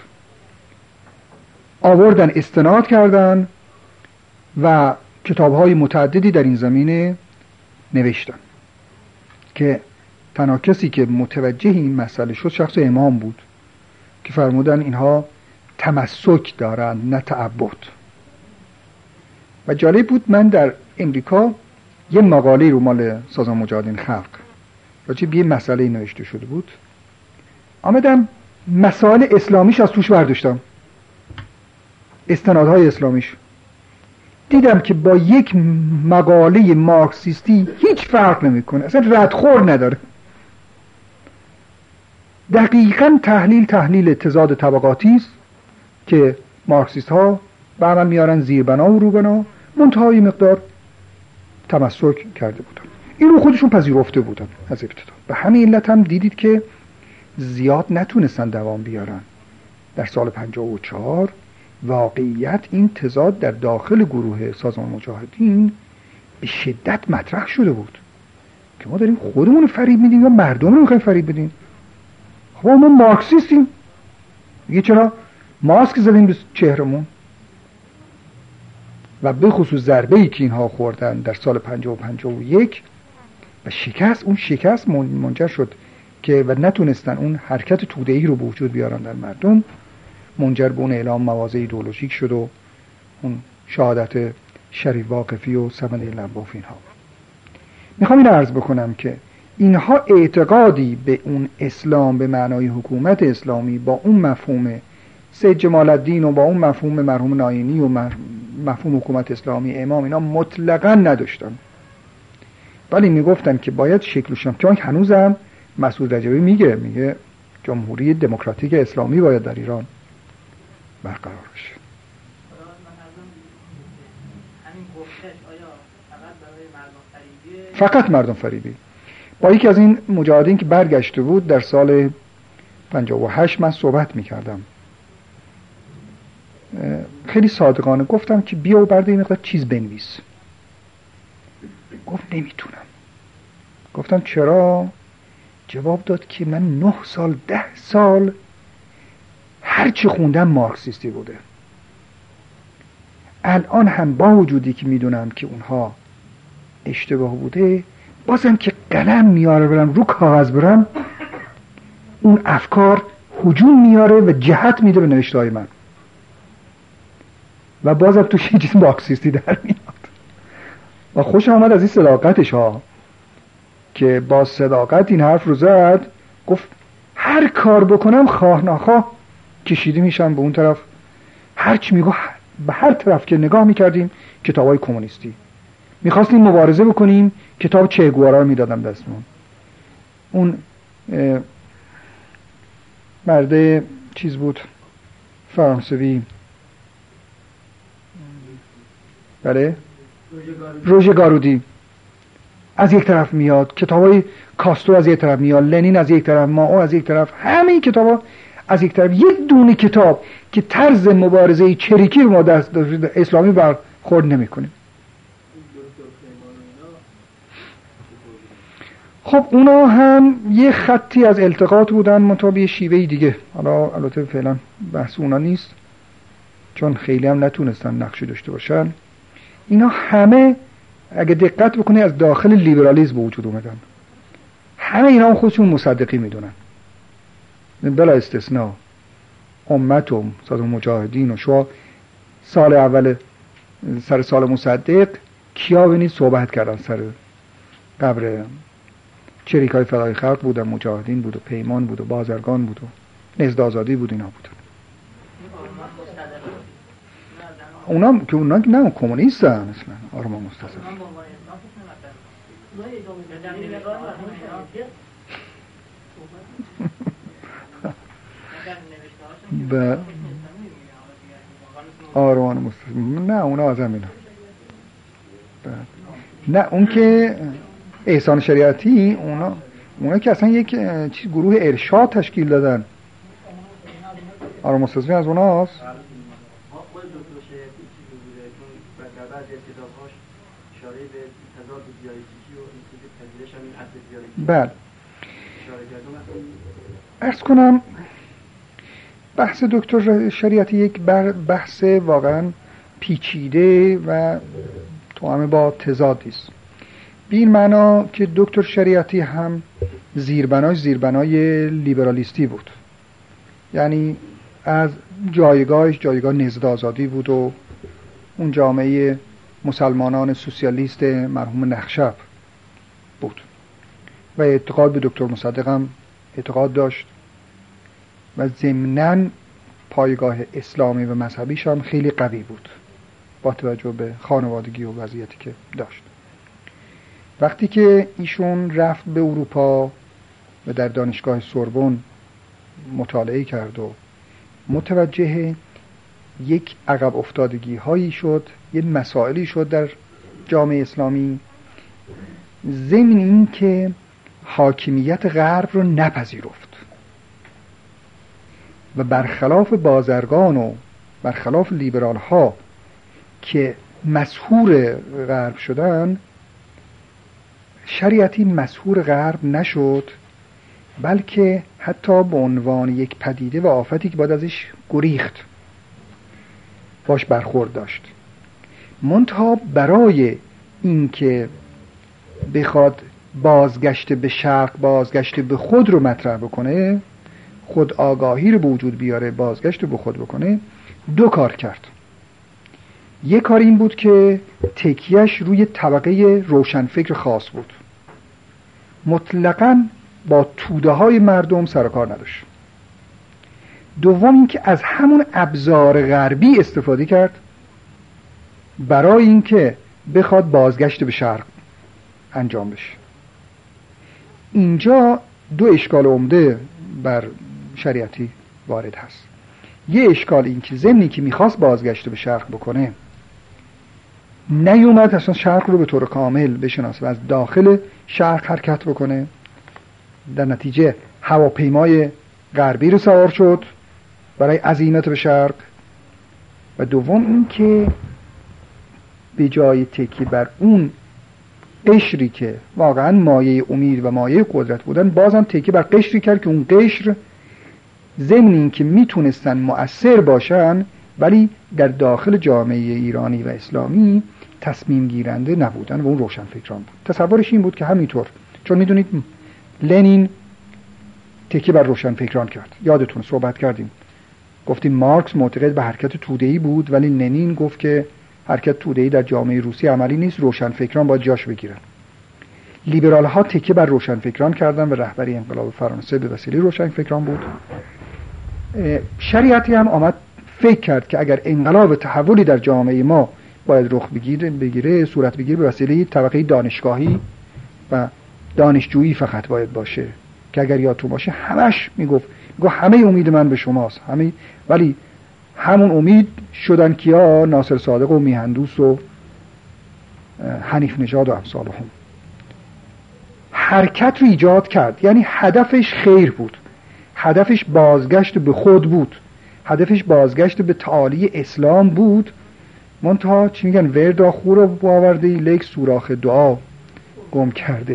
آوردن استناد کردن و کتابهای متعددی در این زمینه نوشتن که تنها کسی که متوجه این مسئله شد شخص امام بود که فرمودن اینها تمسک دارن نه تعبد. و جالب بود، من در امریکا یه مقاله رو مال سازمان مجاهدین خلق راجع به یه مسئله نوشته شده بود، آمدم مسائل اسلامیش از توش برداشتم، استنادهای اسلامیش، دیدم که با یک مقاله مارکسیستی هیچ فرق نمیکنه، اصلا ردخور نداره. دقیقاً تحلیل تحلیل تضاد طبقاتی است که مارکسیست ها به عمل میارن زیربنا و روبنا، منتهای مقدار تمسک کرده بودن. این رو خودشون پذیرفته بودن از ابتدا. به همین علت هم دیدید که زیاد نتونستن دوام بیارن. در سال پنجاه و چهار واقعیت این تضاد در داخل گروه سازمان مجاهدین به شدت مطرح شده بود که ما داریم خودمون فریب میدیم یا مردم رو میخوایم فریب بدیم. خب ما مارکسیستیم، میگه چرا ماسک زدیم به چهرمون؟ و به خصوص ضربه‌ای که اینها خوردن در سال پنجاه و پنجاه و یک و شکست، اون شکست منجر شد که و نتونستن اون حرکت توده‌ای رو به وجود بیارن در مردم، منجر به اون اعلام مواضع ایدئولوژیک شد و اون شهادت شریف واقفی و صمد لباف اینها. میخوام این عرض بکنم که اینها اعتقادی به اون اسلام به معنای حکومت اسلامی با اون مفهوم سید جمال الدین و با اون مفهوم مرحوم ناینی و مفهوم حکومت اسلامی امام اینا مطلقاً نداشتن، ولی میگفتن که باید شکل و شمایل، چون هنوزم مسعود رجبی میگه میگه جمهوری دموکراتیک اسلامی باید در ایران برقرار بشه. فقط مردم فریبی. با یکی از این مجاهدین که برگشته بود در سال پنجاه و هشت من صحبت میکردم، خیلی صادقانه گفتم که بیا و برده این مقدار چیز بنویس. گفت نمیتونم. گفتم چرا؟ جواب داد که من نه سال ده سال هرچی خوندم مارکسیستی بوده. الان هم با وجودی که میدونم که اونها اشتباه بوده، بازم که قلم میاره برم رو کاغذ برم، اون افکار هجوم میاره و جهت میده به نوشته های من و بازم توش یه چیز مارکسیستی در میاد. و خوش آمد از این صداقتش ها که با صداقت این حرف رو زد، گفت هر کار بکنم خواه نخواه کشیده میشم به اون طرف. هرچی میگو به هر طرف که نگاه میکردیم کتابای کمونیستی، میخواستیم مبارزه بکنیم کتاب چه گوارا رو میدادم دستمون. اون مرده چیز بود فرانسوی، بله روژه گارودی از یک طرف میاد، کتابای کاسترو از یک طرف میاد، لنین از یک طرف، مائو از یک طرف، همه این کتابا از یک طرف. یک دونه کتاب که طرز مبارزه چریکی رو ما دست اسلامی برخورد نمی‌کنیم. خب اونا هم یه خطی از التقاط بودن منتها به شیوهی دیگه. حالا البته فعلا بحث اونا نیست چون خیلی هم نتونستن نقشی داشته باشن. اینا همه اگه دقت بکنی از داخل لیبرالیسم به وجود اومدن. همه اینا هم خودشون مصدقی میدونن بلا استثناء. امتم سازمان مجاهدین و شما سال اول سر سال مصدق کیا بینید صحبت کردن سر قبر چریکای فدای خلق بودن، مجاهدین بود و پیمان بود و بازرگان بود و نزد آزادی بود، اینا بود. اونا که اونا نه کمونیستن اصلا. آرمان مستضعف به آرمان مستضعف نه اونا از همینا. نه اون که احسان شریعتی، اونا اونا که اصلا یک چیز گروه ارشاد تشکیل دادن. آرمان مستضعف از اوناست. بله عرض کنم بحث دکتر شریعتی یک بحث واقعا پیچیده و توأم با تضادی است. به این معنا که دکتر شریعتی هم زیربناش زیربنای لیبرالیستی بود، یعنی از جایگاهش جایگاه نزد آزادی بود و اون جامعه مسلمانان سوسیالیست مرحوم نخشب بود و اعتقاد به دکتر مصدق هم اعتقاد داشت و ضمناً پایگاه اسلامی و مذهبیش هم خیلی قوی بود با توجه به خانوادگی و وضعیتی که داشت. وقتی که ایشون رفت به اروپا و در دانشگاه سوربن مطالعه کرد و متوجه یک عقب افتادگی هایی شد، یک مسائلی شد در جامعه اسلامی، ضمن این که حاکمیت غرب رو نپذیرفت و برخلاف بازرگان و برخلاف لیبرال ها که مسحور غرب شدن، شریعتی مسحور غرب نشد، بلکه حتی به عنوان یک پدیده و آفتی که باید ازش گریخت باش برخورد داشت. منتها برای اینکه بخواد بازگشت به شرق، بازگشت به خود رو مطرح بکنه، خود آگاهی رو به وجود بیاره، بازگشت رو به خود بکنه، دو کار کرد. یک کار این بود که تکیهش روی طبقه روشنفکر خاص بود، مطلقاً با توده های مردم سر و کار نداشت. دوم این که از همون ابزار غربی استفاده کرد برای اینکه بخواد بازگشت به شرق انجام بشه. اینجا دو اشکال عمده بر شریعتی وارد هست. یه اشکال این که ضمنی که میخواست بازگشت به شرق بکنه، نیومد اصلا شرق رو به طور کامل بشناسه و از داخل شرق حرکت بکنه. در نتیجه هواپیمای غربی رو سوار شد برای عزیمت به شرق. و دوم این که به جای تکی بر اون قشری که واقعا مایه امید و مایه قدرت بودن، بازم تکی بر قشری کرد که اون قشر ضمن این که میتونستن مؤثر باشن، ولی در داخل جامعه ایرانی و اسلامی تصمیم گیرنده نبودن و اون روشنفکران بود. تصورش این بود که همینطور، چون میدونید لنین تکیه بر روشنفکران کرد، یادتون صحبت کردیم، گفتیم مارکس معتقد به حرکت توده‌ای بود ولی لنین گفت که حرکت توده‌ای در جامعه روسیه عملی نیست، روشنفکران باید جاش بگیرن. لیبرال ها تکیه بر روشنفکران کردن و رهبری انقلاب فرانسه به وسیله روشنفکران بود. شریعتی هم آمد فکر کرد که اگر انقلاب تحولی در جامعه ما باید رخ بگیره بگیره صورت بگیره به وسیله طبقه دانشگاهی و دانشجویی فقط باید باشه، که اگر یادتون باشه همش میگفت میگفت همه امید من به شماست، همه، ولی همون امید شدن کیا؟ ناصر صادق و میهندوست و حنیف نژاد و امثالهم. حرکت رو ایجاد کرد، یعنی هدفش خیر بود، هدفش بازگشت به خود بود، هدفش بازگشت به تعالی اسلام بود. منتها چی میگن؟ وردا خور رو باورده ای لیک سوراخ دعا گم کرده ای.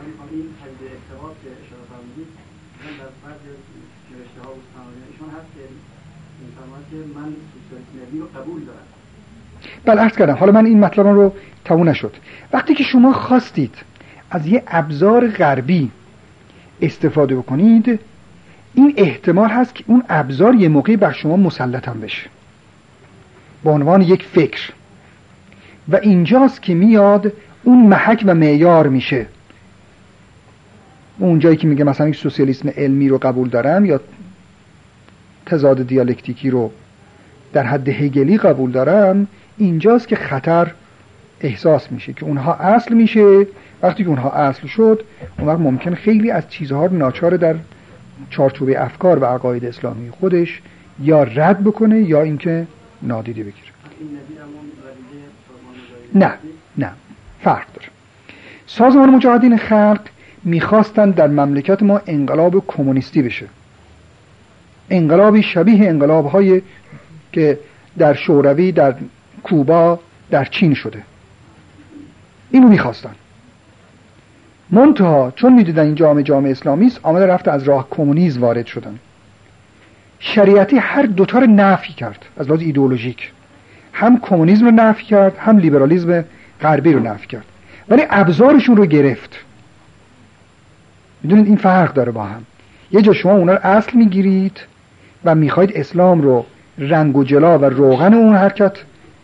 بله عرض کردم، حالا من این مطلب رو تموم نشد. وقتی که شما خواستید از یه ابزار غربی استفاده بکنید، این احتمال هست که اون ابزار یه موقعی بر شما مسلط هم بشه به عنوان یک فکر، و اینجاست که میاد اون محک و معیار میشه. اون جایی که میگه مثلا یک سوسیالیسم علمی رو قبول دارم یا تضاد دیالکتیکی رو در حد هگلی قبول دارم، اینجاست که خطر احساس میشه که اونها اصل میشه. وقتی که اونها اصل شد، اون وقت ممکن خیلی از چیزها رو ناچار در چارچوب افکار و عقاید اسلامی خودش یا رد بکنه یا اینکه نادیده بگیره. نه نه فرق داره. سازمان مجاهدین خلق میخواستن در مملکت ما انقلاب کمونیستی بشه، انقلابی شبیه انقلاب‌های که در شوروی، در کوبا، در چین شده. اینو میخواستن. منتها چون میدیدن این جامعه جامعه اسلامی است، آمده رفت از راه کمونیسم وارد شدن. شریعتی هر دوتا رو نفی کرد از لحاظ ایدئولوژیک، هم کمونیسم رو نفی کرد هم لیبرالیسم غربی رو نفی کرد، ولی ابزارشون رو گرفت. میدونید این فرق داره با هم. یه جا شما اونا رو اصل میگیرید و میخواید اسلام رو رنگ و جلا و روغن اون حرکت،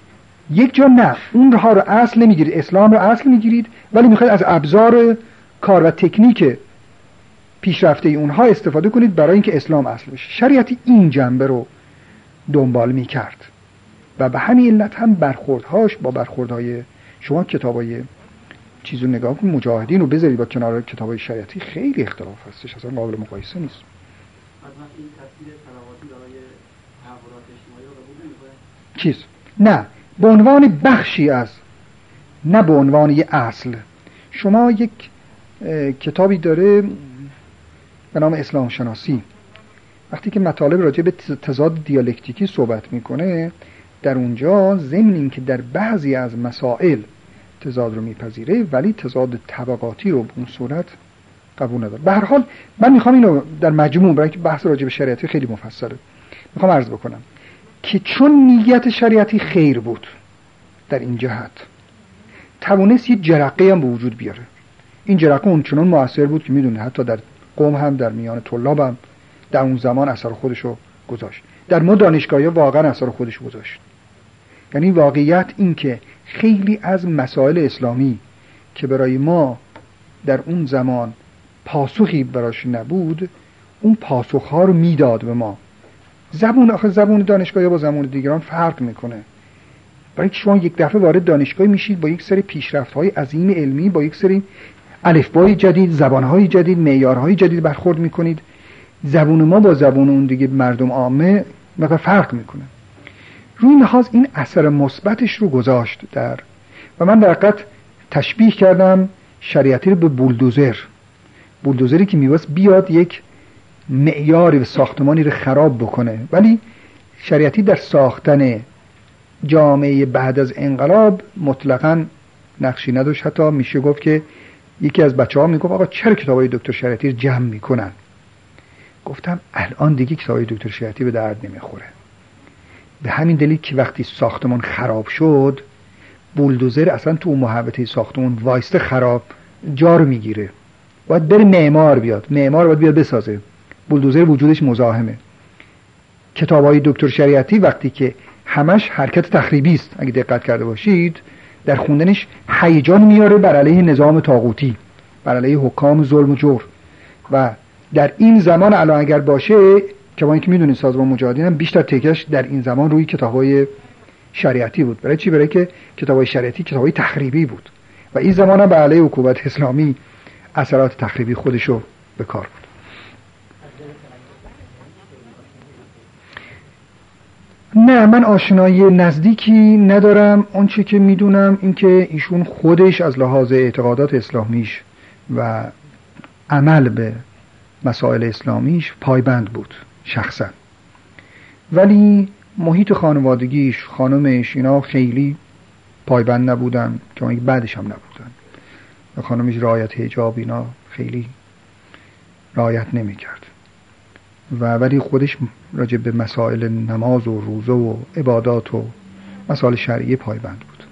یک جا نه، اون ها رو اصل نمیگیرید، اسلام رو اصل میگیرید ولی میخواید از ابزار کار و تکنیک پیشرفته اونها استفاده کنید برای اینکه اسلام اصل بشه. شریعتی این جنبه رو دنبال میکرد و به همین علت هم برخوردهاش با برخوردهای شما کتابای چیزو نگاه کن، مجاهدین رو بذارید با کنار کتابای شریعتی، خیلی اختلاف هستش، اصلا قابل مقایسه نیست. این تفسیر تلاواتی برای تحولات اجتماعی رو قبول نمی‌کنه؟ چیز؟ نه، به عنوان بخشی از، نه به عنوان یه اصل. شما یک کتابی داره به نام اسلام شناسی، وقتی که مطالب راجع به تضاد دیالکتیکی صحبت میکنه، در اونجا ضمن این که در بعضی از مسائل تضاد رو میپذیره ولی تضاد طبقاتی رو به اون صورت قبول نداره. به هر حال من میخوام اینو در مجموع، برای که بحث راجع به شریعتی خیلی مفصله، میخوام عرض بکنم که چون نیت شریعتی خیر بود در این جهت، توانست یه جرقه هم به وجود بیاره. این جرقه اون چنان مؤثر بود که میدونه حتی در قوم هم، در میان طلاب هم در اون زمان اثر خودشو گذاشت. در ما دانشگاهی واقعا اثر خودشو گذاشت. یعنی واقعیت این که خیلی از مسائل اسلامی که برای ما در اون زمان پاسخی براش نبود، اون پاسخها رو میداد به ما. زبون آخه زبون دانشگاهی با زبون دیگران فرق میکنه. برای که شما یک دفعه وارد دانشگاه میشید با یک سری پیشرفت‌های عظیم علمی، با یک سری الفبای جدید، زبان‌های جدید، معیارهای جدید برخورد میکنید. زبون ما با زبون اون دیگه مردم عامه مثلا فرق میکنه. روی لحاظ این اثر مثبتش رو گذاشت در، و من در حقیقت تشبیه کردم شریعتی رو به بولدوزر. بولدوزری که میواست بیاد یک معیاری و ساختمانی رو خراب بکنه، ولی شریعتی در ساختن جامعه بعد از انقلاب مطلقاً نقشی نداشت. حتی میشه گفت که یکی از بچه‌ها میگفت آقا چرا کتابای دکتر شریعتی رو جمع میکنن؟ گفتم الان دیگه کتابای دکتر شریعتی به درد نمیخوره. به همین دلیل که وقتی ساختمان خراب شد بولدوزر اصلا تو اون محوطه ساختمان وایسته خراب جا رو میگیره، باید بره معمار بیاد، معمار باید بیاد بسازه، بولدوزر وجودش مزاحمه. کتابای دکتر شریعتی وقتی که همش حرکت تخریبی است، اگه دقت کرده باشید در خوندنش هیجان میاره بر علیه نظام طاغوتی، بر علیه حکام ظلم و جور. و در این زمان الان اگر باشه که با اینکه میدونید سازمان مجاهدین هم بیشتر تکیهش در این زمان روی کتابای شریعتی بود. برای چی؟ برای که کتابای شریعتی کتابای تخریبی بود و این زمان هم بر علیه حکومت اسلامی اثرات تخریبی خودشو به کار بود. نه، من آشنایی نزدیکی ندارم. اون چی که میدونم این که ایشون خودش از لحاظ اعتقادات اسلامیش و عمل به مسائل اسلامیش پایبند بود شخصا، ولی محیط خانوادگیش، خانمش، اینا خیلی پایبند نبودن، که بعدش هم نبودن. و خانمش رعایت حجاب اینا خیلی رعایت نمی کرد و ولی خودش راجع به مسائل نماز و روزه و عبادات و مسائل شرعی پایبند بود.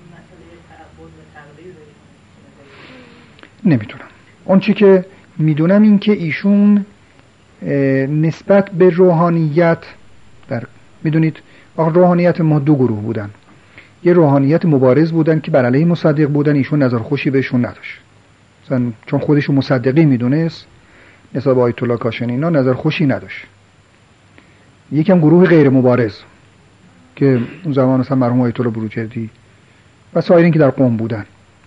نمیتونم. اون چی که میدونم این که ایشون نسبت به روحانیت، در میدونید روحانیت ما دو گروه بودن، یه روحانیت مبارز بودن که بر علیه مصدق بودن، ایشون نظر خوشی بهشون نداشت مثلا چون خودشو مصدقی میدونست، نسبت به آیت الله کاشانی اینا نظر خوشی نداشت. یکم گروه غیر مبارز که اون زمان مثلا مرحوم آیت الله بروجردی و سایرین که در قم بودن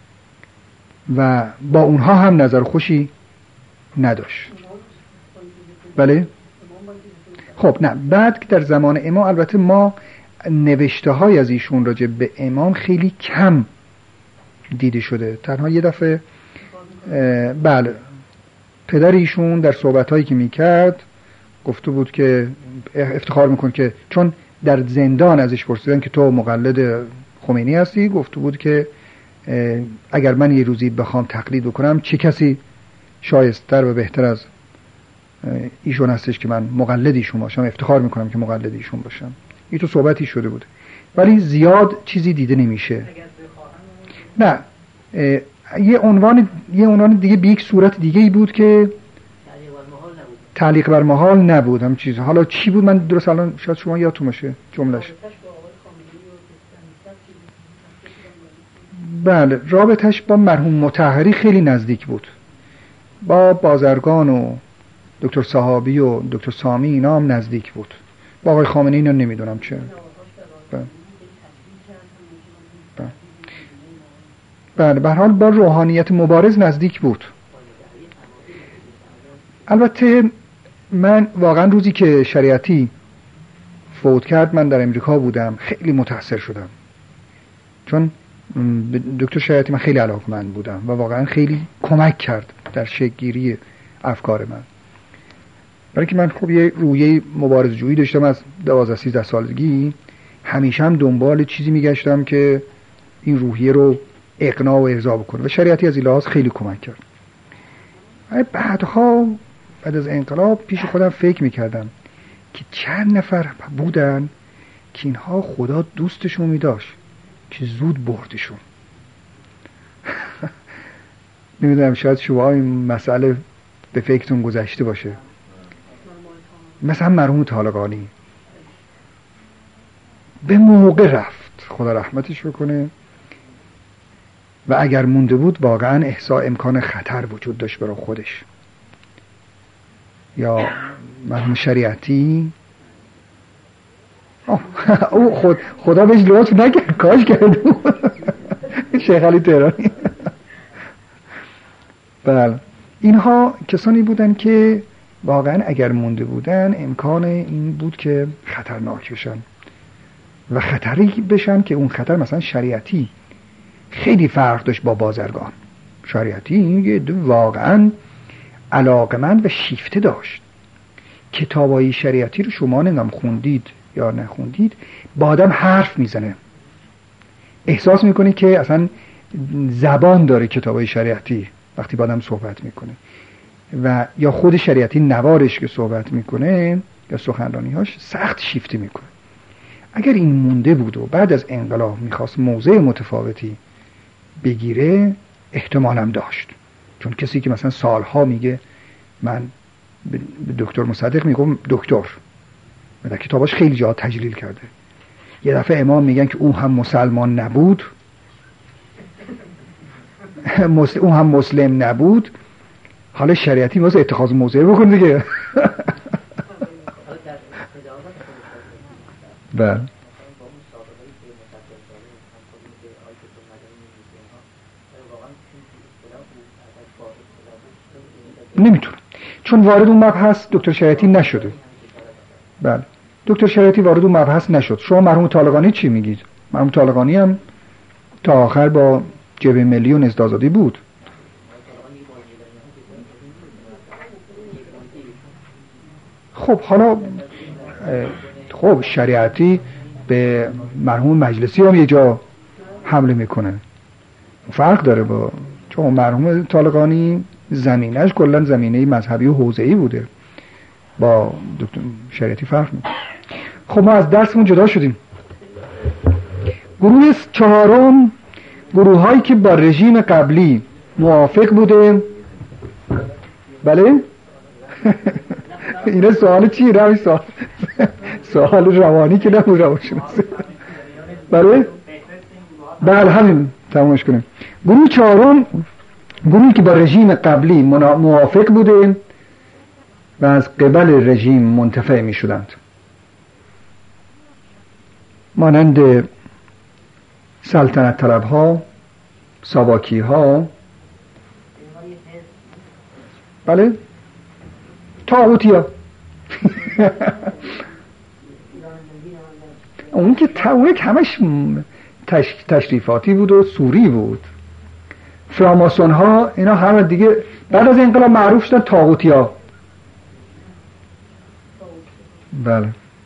و با اونها هم نظر خوشی نداشت. بله؟ خب نه، بعد که در زمان امام البته ما نوشته های از ایشون راجع به امام خیلی کم دیده شده. تنها یه دفعه بله پدر ایشون در صحبت هایی که میکرد گفته بود که افتخار میکن که چون در زندان ازش پرسیدن که تو مقلد خمینی هستی، گفته بود که اگر من یه روزی بخوام تقلید بکنم چه کسی شایستر و بهتر از ایشون هستش که من مقلد ایشون باشم، افتخار میکنم که مقلد ایشون باشم. این تو صحبتی شده بود ولی زیاد چیزی دیده نمیشه. نه یه عنوان یه عنوان دیگه به یک صورت دیگه ای بود که تعلیق بر محال نبود هم چیز. حالا چی بود من درست الان شاید شما یادتون باشه جملهش. بله رابطش با مرحوم مطهری خیلی نزدیک بود، با بازرگان و دکتر صحابی و دکتر سامی اینا هم نزدیک بود. با آقای خامنه‌ای اینا نمیدونم چه. بله بله به هر حال با روحانیت مبارز نزدیک بود. البته من واقعا روزی که شریعتی فوت کرد من در امریکا بودم، خیلی متاثر شدم چون دکتر شریعتی من خیلی علاقه‌مند بودم و واقعا خیلی کمک کرد در شکل‌گیری افکار من. برای که من خب یه رویه مبارز جویی داشتم از دوازده سیزده سالگی، همیشه هم دنبال چیزی میگشتم که این روحیه رو اقناع و ارضا بکنه و شریعتی از این لحاظ خیلی کمک کرد. بعدها بعد از انقلاب پیش خودم فکر میکردم که چند نفر بودن که اینها خدا دوستشون میداشت که زود بردشون. نمیدونم شاید شما این مسئله به فکرتون گذشته باشه. مثلا مرحوم طالقانی به موقع رفت، خدا رحمتش بکنه، و اگر مونده بود واقعا احساس امکان خطر وجود داشت برای خودش. یا مرحوم شریعتی او خود خدا بهش لطف نکرد، کاش کرد شیخ علی تهرانی. بله اینها کسانی بودن که واقعا اگر مونده بودن امکان این بود که خطرناک بشن و خطری بشن که اون خطر مثلا شریعتی خیلی فرق داشت با بازرگان. شریعتی واقعا علاقمند و شیفته داشت. کتابای شریعتی رو شما نگم خوندید یا نخوندید با آدم حرف میزنه، احساس میکنی که اصلا زبان داره کتابای شریعتی وقتی با آدم صحبت میکنه، و یا خود شریعتی نوارش که صحبت میکنه یا سخنرانیهاش سخت شیفته میکنه. اگر این مونده بود و بعد از انقلاب میخواست موضع متفاوتی بگیره احتمالم داشت، چون کسی که مثلا سالها میگه من به دکتر مصدق میگم دکتر و در کتاباش خیلی جا تجلیل کرده، یه دفعه امام میگن که اون هم مسلمان نبود اون هم مسلم نبود، حالا شریعتی واسه اتخاذ موضع بکن دیگه. بله نمیتونم، چون وارد اون مبحث دکتر شریعتی نشده. بله دکتر شریعتی وارد اون مبحث نشد. شما مرحوم طالقانی چی میگید؟ مرحوم طالقانی هم تا آخر با جبهه ملی و نزد آزادی بود. خب حالا خب شریعتی به مرحوم مجلسی هم یه جا حمله میکنه، فرق داره با، چون مرحوم طالقانی زمینش کلا زمینه مذهبی و حوزه‌ای بوده، با دکتر شریعتی فرق میکنه. خب ما از درسمون جدا شدیم. گروه چهارم گروه هایی که با رژیم قبلی موافق بوده. بله این سوال چیه؟ روی سوال سوال روانی که نمون روانشناسی. بله بله همین تمامش کنیم. گروه چهارم گروهی که با رژیم قبلی موافق بوده و از قبل رژیم منتفع می شدند، مانند سلطنت طلب ها، ساواکی ها، بله طاغوتی ها. اون که اون که همش تشریفاتی بود و سوری بود. فراماسون ها اینا همه دیگه بعد از انقلاب معروف شدن طاغوتی ها. بله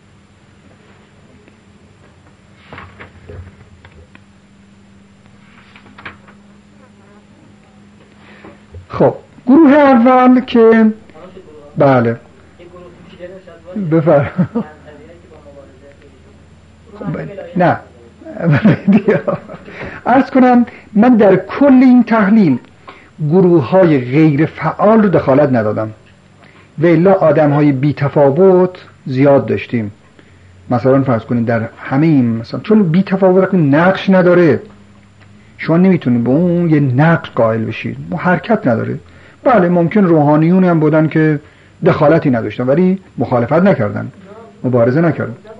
خب گروه اول که بله بفرم نه عرض کنم من در کل این تحلیل گروه های غیر فعال رو دخالت ندادم و الا آدم های بی تفاوت زیاد داشتیم. مثلا فرض کنید در همه این مثلا چون بی تفاوت نقش نداره، شما نمیتونید به اون یه نقش قائل بشید، اون حرکت نداره. بله ممکن روحانیون هم بودن که دخالتی نداشتن ولی مخالفت نکردن، مبارزه نکردن.